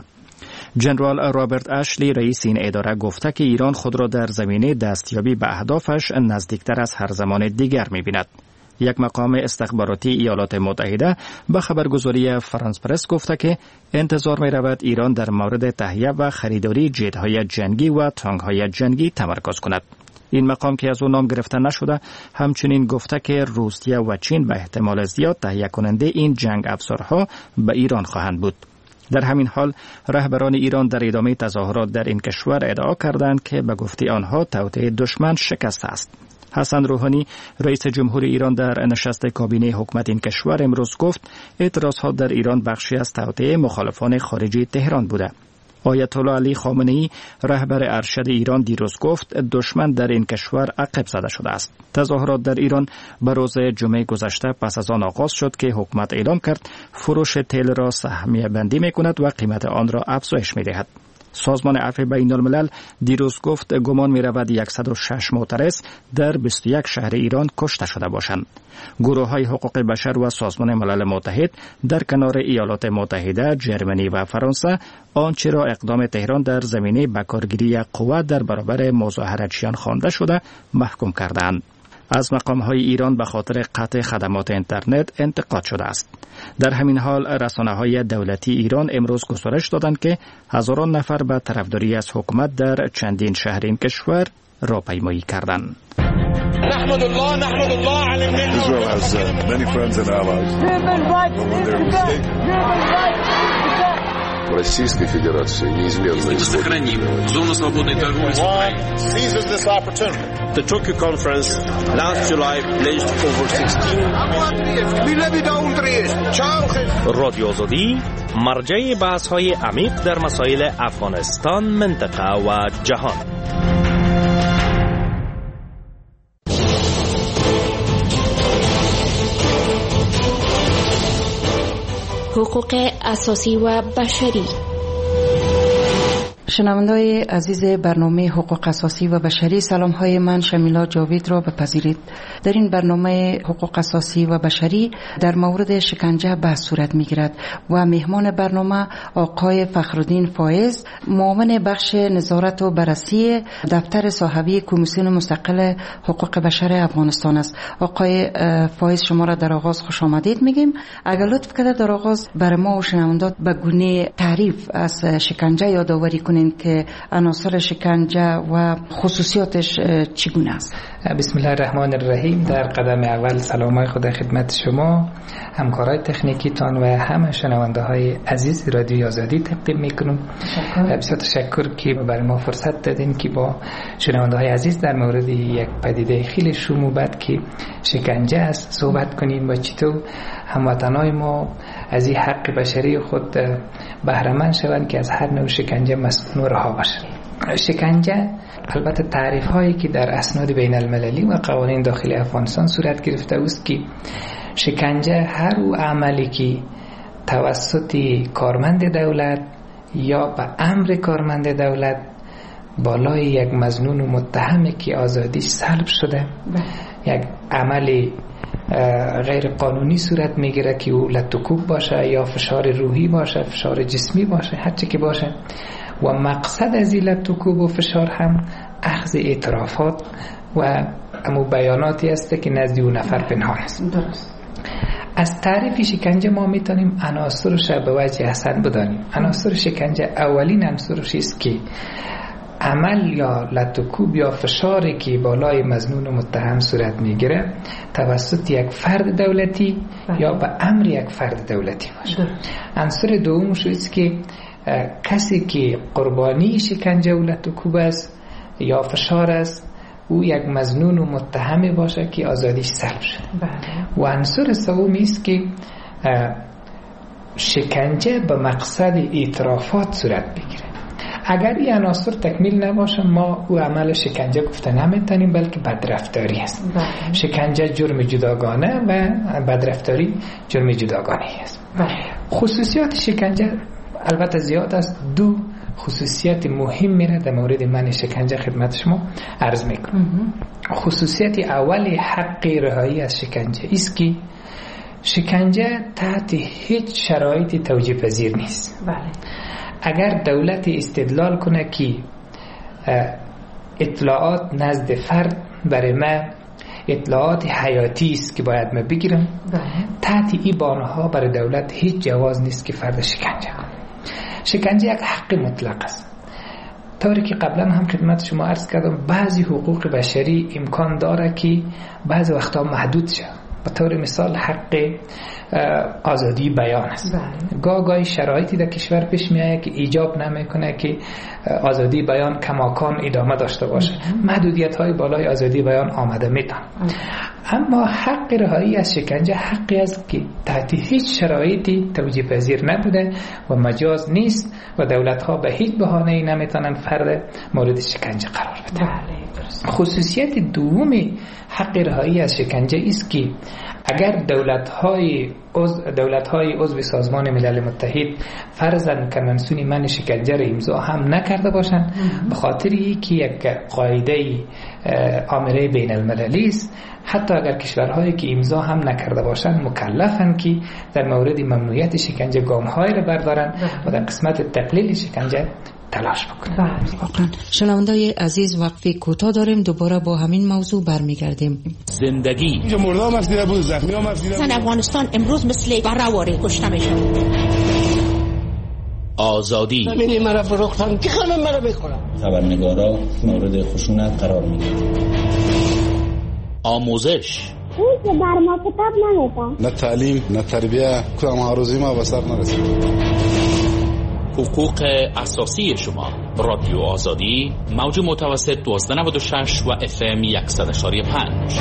جنرال رابرت اشلی رئیس این اداره گفته که ایران خود را در زمینه دستیابی به اهدافش نزدیکتر از هر زمان دیگر می‌بیند. یک مقام استخباراتی ایالات متحده به خبرگزاری فرانس پرس گفته که انتظار می‌رود ایران در مورد تهیه و خریداری جت‌های جنگی و تانک‌های جنگی تمرکز کند. این مقام که از او نام گرفته نشده همچنین گفته که روسیه و چین به احتمال زیاد تهیه کننده این جنگ افزارها به ایران خواهند بود. در همین حال رهبران ایران در ادامه تظاهرات در این کشور ادعا کردند که به گفته آنها توطئه دشمن شکست است. حسن روحانی رئیس جمهور ایران در نشست کابینه حکومت این کشور امروز گفت اعتراضات در ایران بخشی از توطئه مخالفان خارجی تهران بوده. آیت الله علی خامنه‌ای رهبر ارشد ایران دیروز گفت دشمن در این کشور عقب زده شده است. تظاهرات در ایران به روز جمعه گذشته پس از آن آغاز شد که حکومت اعلام کرد فروش تیل را سهمیه بندی می‌کند و قیمت آن را افزایش می‌دهد. سازمان عفو بین الملل دیروز گفت گمان می‌رود 106 معترض در 21 شهر ایران کشته شده باشند. گروه‌های حقوق بشر و سازمان ملل متحد در کنار ایالات متحده، جرمنی و فرانسه آنچه را اقدام تهران در زمینه بکارگیری قوت در برابر مظاهرچیان خوانده شده محکوم کردند. از مقام‌های ایران به خاطر قطع خدمات اینترنت انتقاد شده است. در همین حال رسانه‌های دولتی ایران امروز گزارش دادند که هزاران نفر به طرفداری از حکومت در چندین شهر این کشور راهپیمایی کردند. نحمد الله على Israel has many friends and allies. Российской Федерации неизменно сохраним зону свободной торговли с Украиной. Seizes this opportunity. The Tokyo conference last July pledged over 16 رادیو آزادی مرجع بحث‌های عمیق در مسائل افغانستان، منطقه و جهان. حقوق اساسی و بشری. شنونده‌های عزیز برنامه حقوق اساسی و بشری، سلام‌های من شمیلا جاوید را بپذیرید. در این برنامه حقوق اساسی و بشری در مورد شکنجه بحث صورت می‌گیرد و مهمان برنامه آقای فخرالدین فایز، معاون بخش نظارت و بررسی دفتر صاحبی کمیسیون مستقل حقوق بشر افغانستان است. آقای فایز، شما را در آغاز خوش آمدید میگیم. اگر لطف کنید در آغاز برای ما و شنوندات به گونه تعریف از شکنجه یادآوری کنید کنین که عناصر شکنجه و خصوصیاتش چگونه است؟ بسم الله الرحمن الرحیم. در قدم اول سلامای خدا خدمت شما، همکارای تکنیکیتان و همه شنونده های عزیز رادیو آزادی تقدیم میکنم. بسیار تشکر که برای ما فرصت دادین که با شنونده های عزیز در مورد یک پدیده خیلی شوم و بد که شکنجه است صحبت کنیم و چطور هموطنای ما از این حق بشری خود بهره مند شوند که از هر نوع شکنجه مسئول و رها باشند. شکنجه البته تعریف هایی که در اسناد بین المللی و قوانین داخلی افغانستان صورت گرفته است که شکنجه هر او عملی که توسط کارمند دولت یا به امر کارمند دولت بالای یک مظنون و متهمی که آزادیش سلب شده یک عمل غیر قانونی صورت میگیره که او لطکوب باشه یا فشار روحی باشه، فشار جسمی باشه، هر چی که باشه. و مقصد از این لطکوب و فشار هم اخذ اعترافات و امو بیاناتی است که نزد اون نفر پنهان است. درست. از تعریف شکنجه ما میتونیم عناصرش به وجه حسن بدانیم. عناصر شکنجه اولین عنصرش است که عمل یا لطکوب یا فشاری که بالای مظنون و متهم صورت میگیره توسط یک فرد دولتی یا به امر یک فرد دولتی باشه. عنصر دومش است که کسی که قربانی شکنجه و لطکوب است یا فشار است او یک مظنون و متهمی باشه که آزادیش سلب شده. و عنصر سومی است که شکنجه به مقصد اعترافات صورت بگیره. اگر این عناصر تکمیل نباشه ما او عمل شکنجه گفته نمیتونیم، بلکه بدرفتاری است. شکنجه جرم جداگانه و بدرفتاری جرم جداگانه است. خصوصیات شکنجه البته زیاد است. دو خصوصیت مهم میره در مورد من شکنجه خدمت شما عرض میکنم. خصوصیت اولی حق رهایی از شکنجه است که شکنجه تحت هیچ شرایطی توجیه پذیر نیست. اگر دولت استدلال کنه که اطلاعات نزد فرد برای ما اطلاعات حیاتی است که باید ما بگیرم، تحت این بانه‌ها برای دولت هیچ جواز نیست که فرد شکنجه کنه. شکنجه یک حق مطلق است. طوری که قبلا هم خدمت شما عرض کردم بعضی حقوق بشری امکان داره که بعضی وقتا محدود شه. به طور مثال حق آزادی بیان است. گاهی شرایطی در کشور پیش میاد که ایجاب نمیکنه که آزادی بیان کماکان ادامه داشته باشه. محدودیت های بالای آزادی بیان آمده میتن. اما حق رهایی از شکنجه حقی است که تحت هیچ شرایطی توجیه پذیر نبوده و مجاز نیست و دولت ها به هیچ بهانه‌ای نمیتونن فرد مورد شکنجه قرار بدن. خصوصیت دومی حق رهایی از شکنجه است که اگر دولت های عضو سازمان ملل متحد فرضاً کنوانسیون من شکنجه را امضا هم نکرده باشند، به خاطر اینکه یک قاعده آمره بین المللی است، حتی اگر کشورهایی که امضا هم نکرده باشند مکلفند که در مورد ممنوعیت شکنجه گام‌هایی را بردارند و در قسمت تقلیل شکنجه تلاش بکنیم. واقعا شنونده‌های عزیز وقفه کوتاه داریم، دوباره با همین موضوع برمیگردیم. زندگی اینجا مردم هست دیده بود، زخمی هم هست دیده بود. افغانستان امروز مثل بره‌واره کشته میشه. آزادی ببینید مرا فروختن که خانم مرا بخورم. خبرنگارا مورد خشونت قرار میگیرن. آموزش اون که بر ما کتاب نمیدن. نه تعلیم نه تربیه کدام آرزوی ما به سر نرسید. حقوق اساسی شما. رادیو آزادی موج متوسط 1296 و FM 100.5.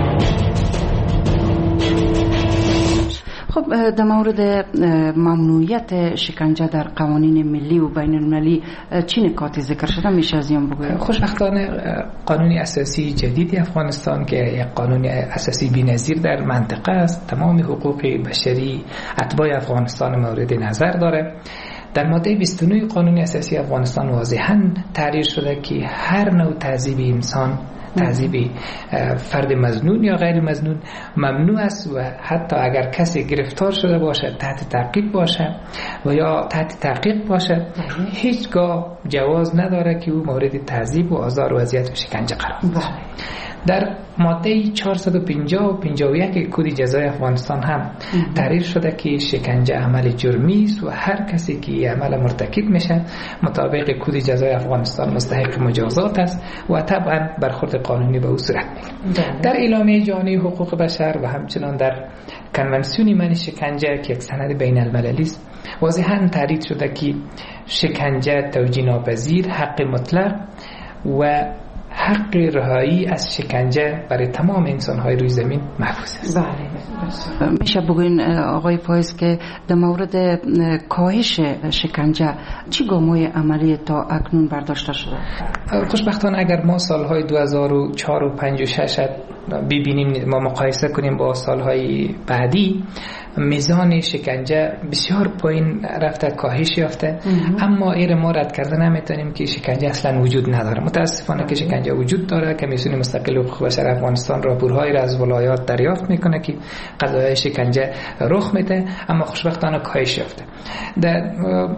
خب در مورد ممنوعیت شکنجه در قوانین ملی و بین المللی چه نکاتی ذکر شده میشه از این بگوید؟ خوشبختانه قانون اساسی جدیدی افغانستان که یک قانون اساسی بی‌نظیر در منطقه است، تمام حقوق بشری اتباع افغانستان مورد نظر داره. در ماده 29 قانون اساسی افغانستان واضحاً تحریر شده که هر نوع تعذیب انسان، تعذیب فرد مظنون یا غیر مظنون ممنوع است و حتی اگر کسی گرفتار شده باشه، تحت تعقیب باشه و یا تحت تحقیق باشه، هیچگاه جواز نداره که او مورد تعذیب و آزار و اذیت و شکنجه قرار بگیره. در ماده 450 و 51 کد جزای افغانستان هم تحریر شده که شکنجه عمل جرمی است و هر کسی که این عمل مرتکب میشه مطابق کد جزای افغانستان مستحق مجازات است و طبعا برخورد قانونی به او صورت میگیرد. در اعلامیه جهانی حقوق بشر و همچنان در کنونسیون من شکنجه که یک سند بین المللی است واضحاً تحریر شده که شکنجه توجیه ناپذیر، حق مطلق و حق رهایی از شکنجه برای تمام انسان‌های روی زمین محفوظ است. بله. میشه بگوین آقای فایز که در مورد کاهش شکنجه چی گام‌های عملی تا اکنون برداشته شده؟ خوشبختانه اگر ما سالهای 2004 و 5 و 6 ببینیم، ما مقایسه کنیم با سالهای بعدی، میزان شکنجه بسیار پایین رفته، کاهش یافته. اما ایر ما رد کرده نمیتونیم که شکنجه اصلا وجود نداره. متاسفانه که شکنجه وجود داره. کمیسیون مستقل حقوق بشر افغانستان راپورهایی را از ولایات دریافت میکنه که قضایای شکنجه رخ میده، اما خوشبختانه کاهش یافته. در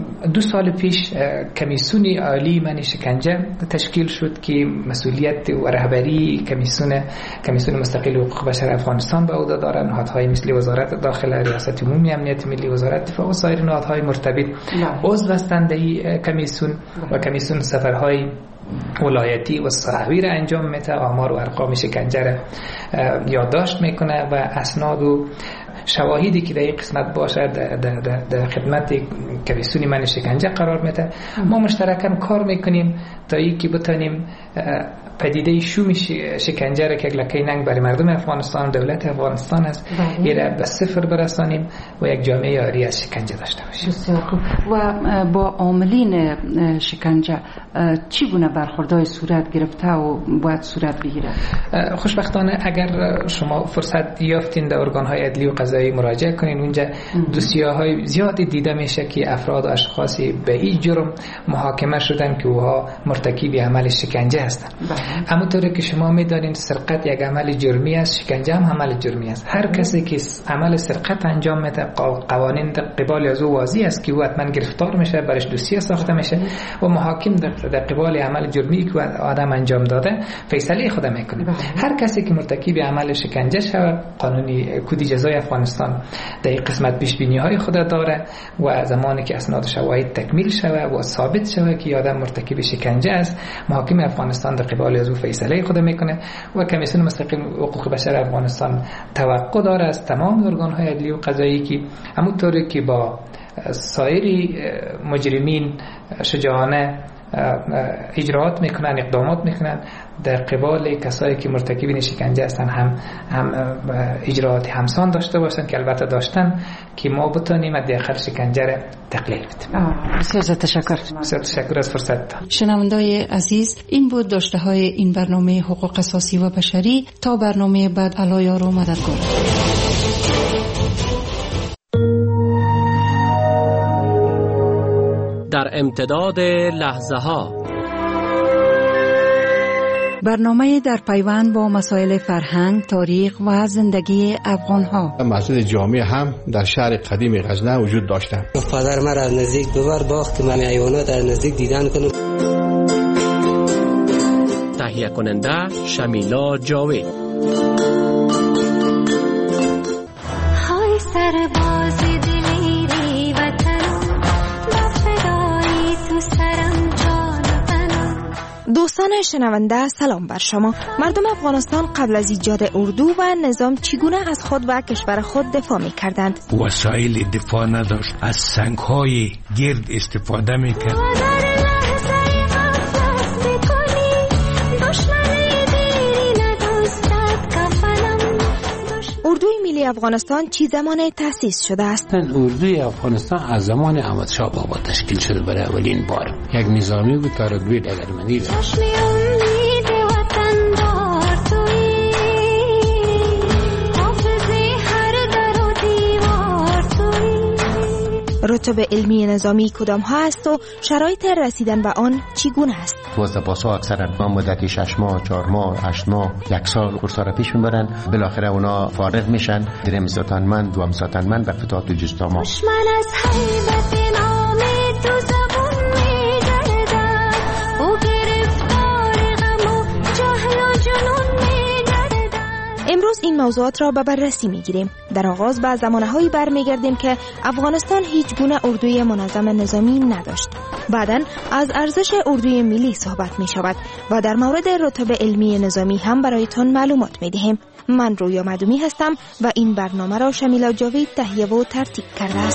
2 سال پیش کمیسیون عالی من شکنجه تشکیل شد که مسئولیت و رهبری کمیسیون مستقل حقوق بشر افغانستان به عهده دارند. نهادهای مثل وزارت داخله، ریاست عمومی امنیت ملی، وزارت دفاع و سایر نهادهای مرتبط عضو هستند این کمیسیون و کمیسیون سفرهای ولایتی و صحوی را انجام میده، آمار و ارقام شکنجه را یادداشت میکنه و اسناد و شواهدی که در این قسمت باشه در خدمت کمیسیون من شکنجه قرار میده. ما مشترکاً کار میکنیم تا اینکه بتونیم پدیده شوم شکنجه را که لکه ننگ برای مردم افغانستان و دولت افغانستان است این را به صفر برسانیم و یک جامعه آری از شکنجه داشته باشیم. و با عاملین شکنجه چی گونه برخوردهای صورت گرفته و باید صورت بگیره؟ خوشبختانه اگر شما فرصت یافتین در ارگان‌های عدلی و قضایی مراجعه کنین، اونجا دوسیه‌های زیادی دیده میشه که افراد و اشخاصی به این جرم محاکمه شدن که اوها مرتکب عمل شکنجه هستند. همونطوری که شما میدانید سرقت یک عمل جرمی است، شکنجه هم عمل جرمی است. هر کسی که عمل سرقت انجام میده قوانین در قبال از او واضح است که او حتما گرفتار میشه، برش دوسیه ساخته میشه و محاکم در قبال عمل جرمی که آدم انجام داده فیصله خود میکنه. هر کسی که مرتکب عمل شکنجه شود، قانونی کد جزای افغانستان در این قسمت پیش بینی های خود داره و زمانی که اسناد شواهد تکمیل شود و ثابت شود که آدم مرتکب شکنجه است، محاکم افغانستان در قبال از او فیصله خود میکنه و کمیسیون مستقل حقوق بشر افغانستان توقع داره از تمام ارگان‌های عدلی و قضایی که همونطوری که با سایر مجرمین شجاعانه اجراعات میکنن، اقدامات میکنن، در قبال کسایی که مرتکب شکنجه هستن هم اجراعات همسان داشته باشن که البته داشتن که ما بتونیم حداقل شکنجه را تقلیل بدیم. بسیار تشکر. بسیار تشکر از فرصت. شنوندای عزیز، این بود داشته های این برنامه حقوق اساسی و بشری. تا برنامه بعد، الله یار و مددگار. در امتداد لحظه ها، برنامه در پیوند با مسائل فرهنگ، تاریخ و زندگی افغان ها. مسجد جامع هم در شهر قدیم غزنه وجود داشته. پدر من از نزدیک ببر باخت که من حیوانات از نزدیک دیدن کنم. تهیه کننده شمیلا جاوید. های سرباز دلیری وطن، فدایی تو سرم جان تن. دوستان شنونده سلام بر شما. مردم افغانستان قبل از ایجاد اردو و نظام چگونه از خود و کشور خود دفاع می کردند؟ وسایل دفاع نداشت، از سنگ‌های گرد استفاده می کرد. اردوی ملی افغانستان چی زمان تأسیس شده است؟ اردوی افغانستان از زمان احمد شاه بابا تشکیل شده برای اولین بار. یک نظامی بود تا رتبه دگرمنی داشت. رتبه علمی نظامی کدام ها است و شرایط رسیدن به آن چگونه است؟ سپاس‌ها اکثرا با مدتی 6 ماه، 4 ماه، 8 ماه، 1 سال کورس‌ها را پیش میبرن، بالاخره اونا فارغ میشن، درم ساتنمند، دوم ساتنمند به قطعات و جستاما. دشمن از حیبت نام تو زبون میگردد، او گرفتار غم و جهل و جنون میگردد. موضوعات را به بررسی میگیریم. در آغاز به زمانه‌هایی برمیگردیم که افغانستان هیچ گونه اردوی منظم نظامی نداشت. بعداً از ارزش اردوی ملی صحبت می شود و در مورد رتبه علمی نظامی هم برایتان معلومات می دهیم. من رویا مدومی هستم و این برنامه را شمیلا جاوید تهیه و ترتیب کرده است.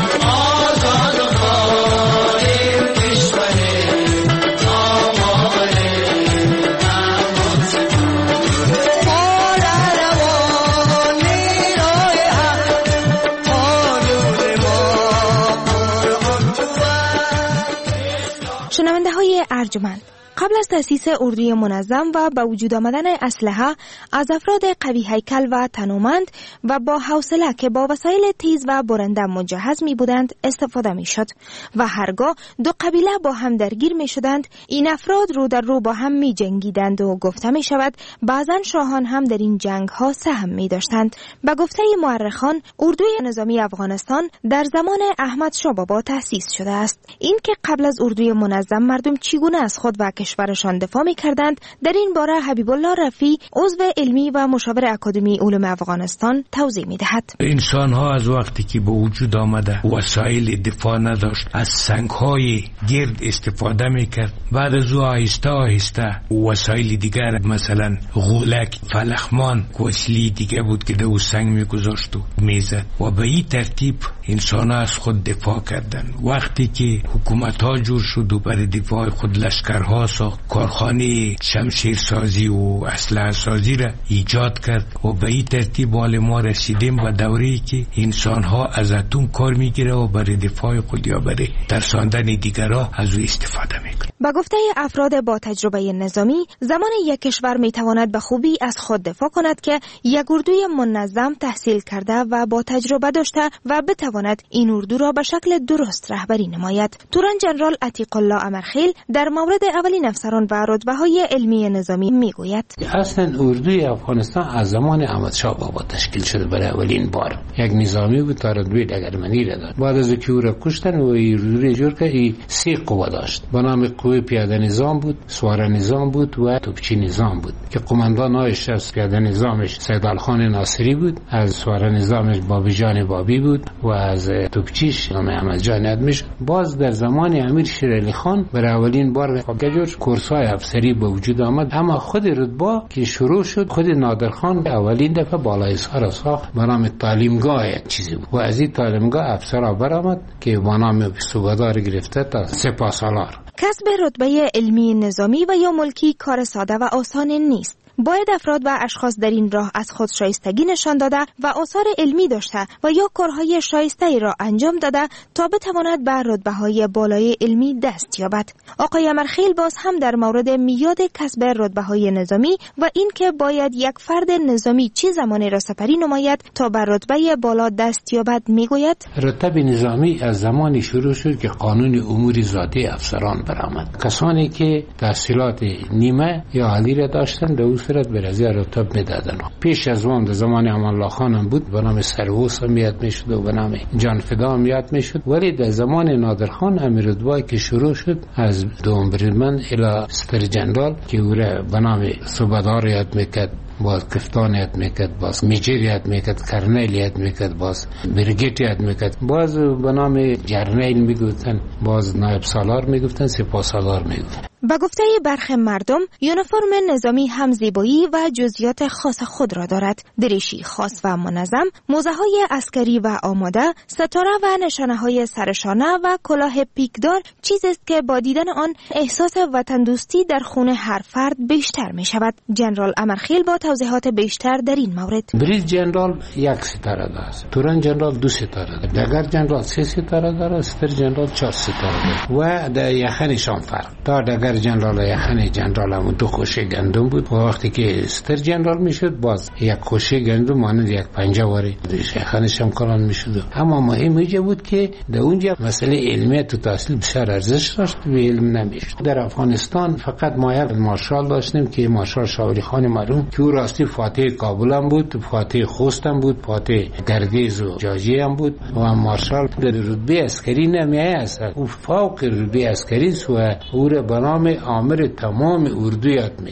شنونده های ارجمند، قبل از تأسیس اردوی منظم و به وجود آمدن اسلحه، از افراد قوی هیکل و تنومند و با حوصله که با وسایل تیز و برنده مجهز می بودند استفاده می شد و هرگاه دو قبیله با هم درگیر می شدند، این افراد رو در رو با هم می جنگیدند و گفته می شود بعضا شاهان هم در این جنگ ها سهم می داشتند. به گفته مورخان، اردوی نظامی افغانستان در زمان احمد شاه بابا تأسیس شده است. این که قبل از اردوی منظم مردم چگونه از خود و کشورشان دفاع می‌کردند، در این باره حبیب الله رفیع، عضو علمی و مشاور اکادمی علوم افغانستان توضیح می‌دهد. انسان‌ها از وقتی که به وجود آمده وسایل دفاع نداشت، از سنگ‌های گرد استفاده می‌کرد. بعد از او آهسته آهسته وسایل دیگر مثلا غولک، فلخمان، وسیله دیگه بود که در سنگ می‌گذاشت و میزد و به این ترتیب انسان‌ها از خود دفاع کردند. وقتی که حکومت‌ها جور شد و برای دفاع خود لشکرها ساخت، کارخانه شمشیرسازی و اسلحه سازی را ایجاد کرد و به این ترتیب حال ما رسیدیم به دوره‌ای که انسان‌ها از اتم کار می‌گیره و برای دفاع خود یا برای ترساندن دیگرها از او استفاده می‌کنه. با گفته افراد با تجربه نظامی، زمان یک کشور می‌تواند به خوبی از خود دفاع کند که یک اردوی منظم تحصیل کرده و با تجربه داشته و بتواند این اردو را به شکل درست رهبری نماید. تورن جنرال عتیق الله امرخیل در مورد اولین افسران و رتبه‌های علمی نظامی میگوید: اصلا اردوی افغانستان از زمان احمد شاه بابا تشکیل شده برای اولین بار. یک نظامی بود تا رتبه دگرمنی را داشت. بعد از اینکه او را کشتن و اردوی جور که ای 3 قوه داشت. به نام قوه پیاده نظام بود، سواره نظام بود و توپچی نظام بود که قماندانش از پیاده نظامش سیدال خان ناصری بود، از سواره نظامش بابی جان بابی بود و از توپچیش نام احمد جان ادمش. باز در زمان امیر شیر علی خان برای اولین بار کورس‌های افسری به وجود آمد، اما خود رتبه که شروع شد، خود نادرخان اولین دفعه بالایسار ساخت به نام تعلیمگاه یک چیزی بود و از این تعلیمگاه افسرها برآمد که با نام صوبه‌دار گرفته تا سپاسالار. کسب رتبه علمی نظامی و یا ملکی کار ساده و آسان نیست. باید افراد و اشخاص در این راه از خود شایستگی نشان داده و آثار علمی داشته و یا کارهای شایسته را انجام داده تا بتواند به رتبه‌های بالای علمی دست یابد. آقای امرخیل باز هم در مورد میاد کسب رتبه‌های نظامی و این که باید یک فرد نظامی چه زمانی را سپری نماید تا به رتبه بالا دست یابد میگوید: رتبه نظامی از زمانی شروع شد که قانون امور ذاتی افسران برآمد. کسانی که تحصیلات نیمه یا عالی را داشتند در صورت به رضی رتب میدادن. پیش از اون در زمان امان الله خان هم بود، به نام سروس هم یاد میشد و به نام جان فدا هم یاد میشد. ولی در زمان نادرخان امیر رتبه که شروع شد از دوم بریدمن الی ستر جنرال که او را به نام صوبه‌دار یاد میکرد، باز کفتان یاد میکرد، باز میجر یاد میکرد، کرنیل یاد میکرد، باز بریگیت یاد میکرد، باز به نام جرنیل میگفتن، باز نایب سالار میگفتن، سپاسالار میگفتن. با گفته برخی مردم، یونیفرم نظامی هم زیبایی و جزئیات خاص خود را دارد. دریشی خاص و منظم، موزه‌های عسکری و آماده، ستاره و نشانه‌های سرشانه و کلاه پیکدار چیزی است که با دیدن آن احساس وطن دوستی در خون هر فرد بیشتر می شود. جنرال امرخیل با توضیحات بیشتر در این مورد: برید جنرال 1 ستاره دارد، تورن جنرال 2 ستاره دارد، دگر جنرال 3 ستاره دارد، ستر جنرال 4 ستاره دارد و در یخنشان فرق. تا دگر جنرال یخن جنرال هم 2 خوشه گندم بود و وقتی که ستر جنرال میشد باز 1 خوشه گندم مانند 1 پنجه واری یخنش هم کلان میشد. اما مهم اینجا بود که در اونجا مسئله علمیت و تحصیل بسیار ارزش داشت و علم نمیشد. در افغانستان فقط ما یک مارشال داشتیم که مارشال شاوری خان مرحوم که او راستی فاتح کابل هم بود، فاتح خوست هم بود، فاتح گردیز و جاجی هم بود و مارشال در رتبه عسکری نمیایست. او فوق رتبه عسکری و او را به نام آمر تمام اردو یاد میکنه.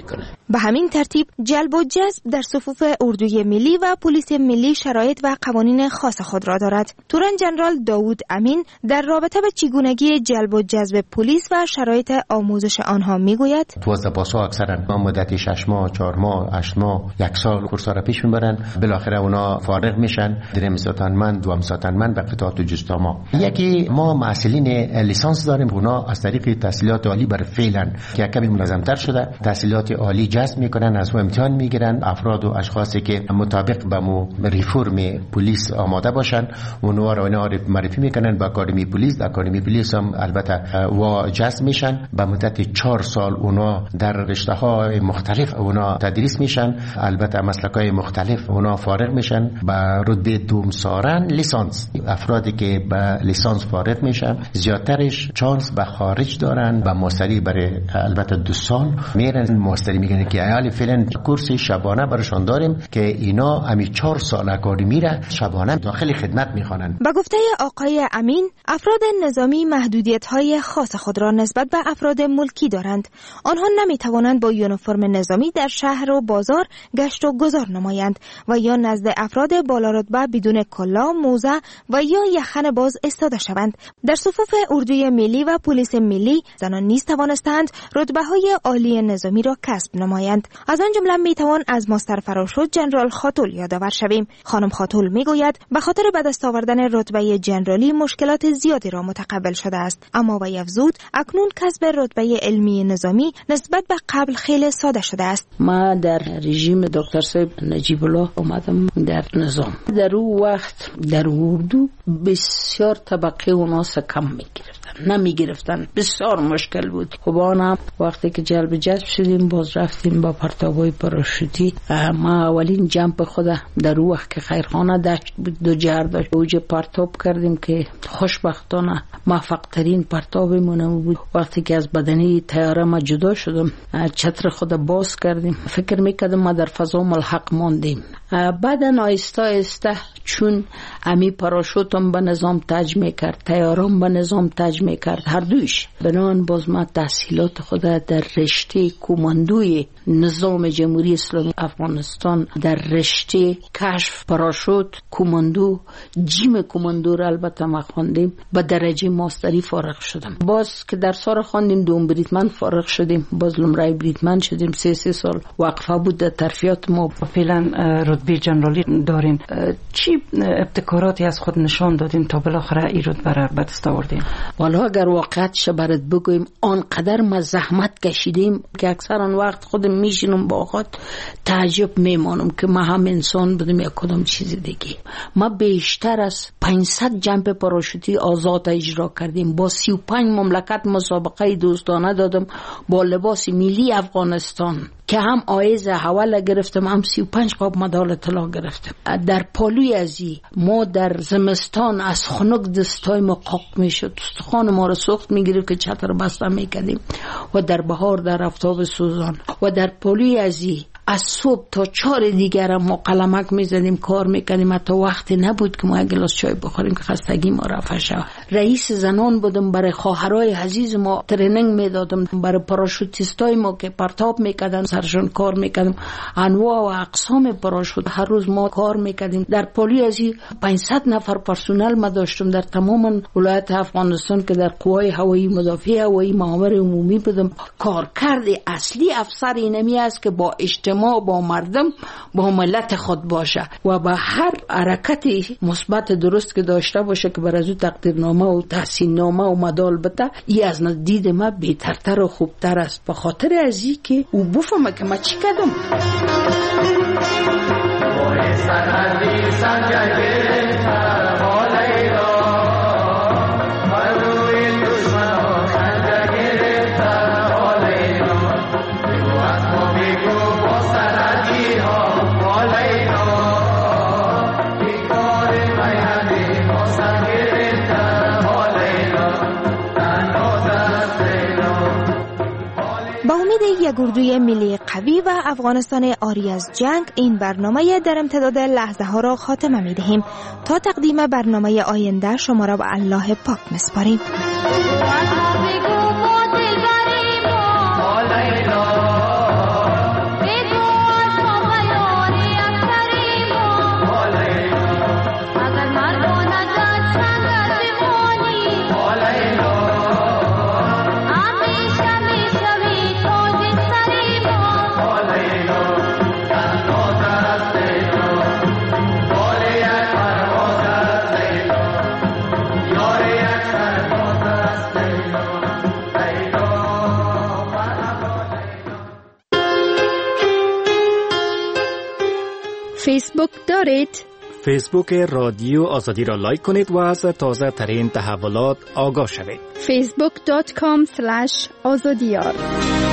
به همین ترتیب جلب و جذب در صفوف اردوی ملی و پلیس ملی شرایط و قوانین خاص خود را دارد. تورن جنرال داوود امین در رابطه به چگونگی جلب و جذب پلیس و شرایط آموزش آنها میگوید: توسعه‌پاس‌ها اکثرا مدت 6 ماه، 4 ماه، 8 ماه، 1 سال کورس‌ها را پیش میبرن، بالاخره اونا فارغ میشن، دریم ساتنمن، دوم ساتنمن و قطعات جستاما. یکی ما مسئولین لیسانس داریم، اونا از طریق تحصیلات عالی بر فعلا که کمی منظم‌تر شده تحصیلات عالی جذب میکنن، از او امتحان میگیرن افراد و اشخاصی که مطابق به ریفورم پلیس آماده باشن، اونها را معرفی میکنن به اکادمی پلیس. اکادمی پلیس هم البته و جذب میشن، به مدت 4 سال اونا در رشته‌های مختلف اونا تدریس میشن، البته مسلک‌های مختلف اونا فارغ میشن. به رتبه دومسارن لیسانس، افرادی که به لیسانس فارغ میشن زیادترش چانس به خارج دارن، به ماستری برای البته 2 سال میرن ماستری میگن که حالا فعلا کورس شبانه براشون داریم که اینا همی 4 سال اکادمی را شبانه داخل خدمت میخوانن. با گفته آقای امین، افراد نظامی محدودیت‌های خاص خود را نسبت به افراد ملکی دارند. آنها نمیتوانند با یونیفرم نظامی در شهر و بازار گشت و گذار نمایند و یا نزد افراد بالارتبه بدون کلاه، موزه و یا یخن باز استاده شوند. در صفوف اردوی ملی و پلیس ملی زنان نیز توانستند رتبه‌های عالی نظامی را کسب نمایند. از آن جمله میتوان از ماستر فراشد جنرال خاتول یادآور شویم. خانم خاتول میگوید به خاطر به دست آوردن رتبه جنرالی مشکلات زیادی را متقبل شده است، اما وی افزود اکنون کسب رتبه علمی نظامی نسبت به قبل خیلی ساده شده است. ما در رژیم دکتر صاحب نجیب الله اومدم در نظام. در اون وقت در اردو بسیار طبقه و ناس کم نمیگرفتن، بسیار مشکل بود. خب آنم وقتی که جلب جذب شدیم باز رفتیم با پرتابای پاراشوتی. ما اولین جمپ خود در اون وقت که خیرخانه داشت بود 2 جهر داشت اوج پرتاب کردیم که خوشبختانه موفق ترین پرتابمون بود. وقتی که از بدنی طیاره ما جدا شدم چتر خود باز کردیم، فکر میکردم ما در فضا ملحق ماندیم. بعدن آیسته آیسته چون امی پاراشوتم به نظام تج میکرد، طیارم به نظام تج میکرد، هر دویش بنان باز ما تحصیلات خود در رشته کماندوی نظام جمهوری اسلامی افغانستان در رشته کشف پاراشوت کماندو جیم کماندو را البته ما خواندیم، به درجه ماستری فارغ شدم. باز که در سال خواندیم دوم بریتمن فارغ شدیم، باز لمرای بریتمن شدیم. 3 سال وقفه بود در ترفیعات ما. فعلا رتبه جنرالی دارین، چی ابتکاراتی از خود نشان دادین تا بالاخره این رتبه را به دست آوردین؟ والا اگر واقعیتش برات بگویم آنقدر ما زحمت کشیدیم که اکثر آن وقت خودم میشینم با خود تعجب میمانم که ما هم انسان بودیم یا کدام چیز دیگه. ما بیشتر از 500 جمپ پاراشوتی آزاد اجرا کردیم، با 35 مملکت مسابقه دوستانه دادم با لباس ملی افغانستان که هم آیز حواله گرفتم، هم 35 قاب مدال طلا گرفتم. در پالوی ازی ما در زمستان از خنک دستای ما قاق میشد، استخوان ما رو سوخت میگرفت که چتر بسته میکردیم، و در بهار در آفتاب سوزان و در پالوی ازی از صبح تا 4 دیگر ما قلمک میزدیم کار میکنیم، حتی وقتی نبود که ما یک گلاس چای بخوریم که خستگی ما رفع شود. رئیس زنان بودم، برای خواهرای عزیز ما ترینینگ میدادم، برای پاراشوتیستای ما که پرتاب میکردن سرشون کار میکردم، انواع و اقسام پاراشوت هر روز ما کار میکردیم. در پالی ازی 500 نفر پرسونل ما داشتم در تمام ولایت افغانستان که در قوای هوایی مدافع هوایی مامور عمومی بودم. کارکرد اصلی افسر اینمی است که با اجتماع با مردم با ملت خود باشه و با هر حرکتی مثبت درست که داشته باشه که بر از او تقدیرنامه و تحسین نامه و مدال بده. ای از دید ما بهترتر و خوبتر است، به خاطر ازی که او بفهمه که ما چی کردم. یک اردوی ملی قوی و افغانستان عاری از جنگ، این برنامه در امتداد لحظه ها را خاتمه می دهیم. تا تقدیم برنامه آینده شما را به الله پاک می‌سپاریم. فیسبوک دارید؟ فیسبوک رادیو آزادی را لایک کنید و از تازه ترین تحولات آگاه شوید. facebook.com/azadiyar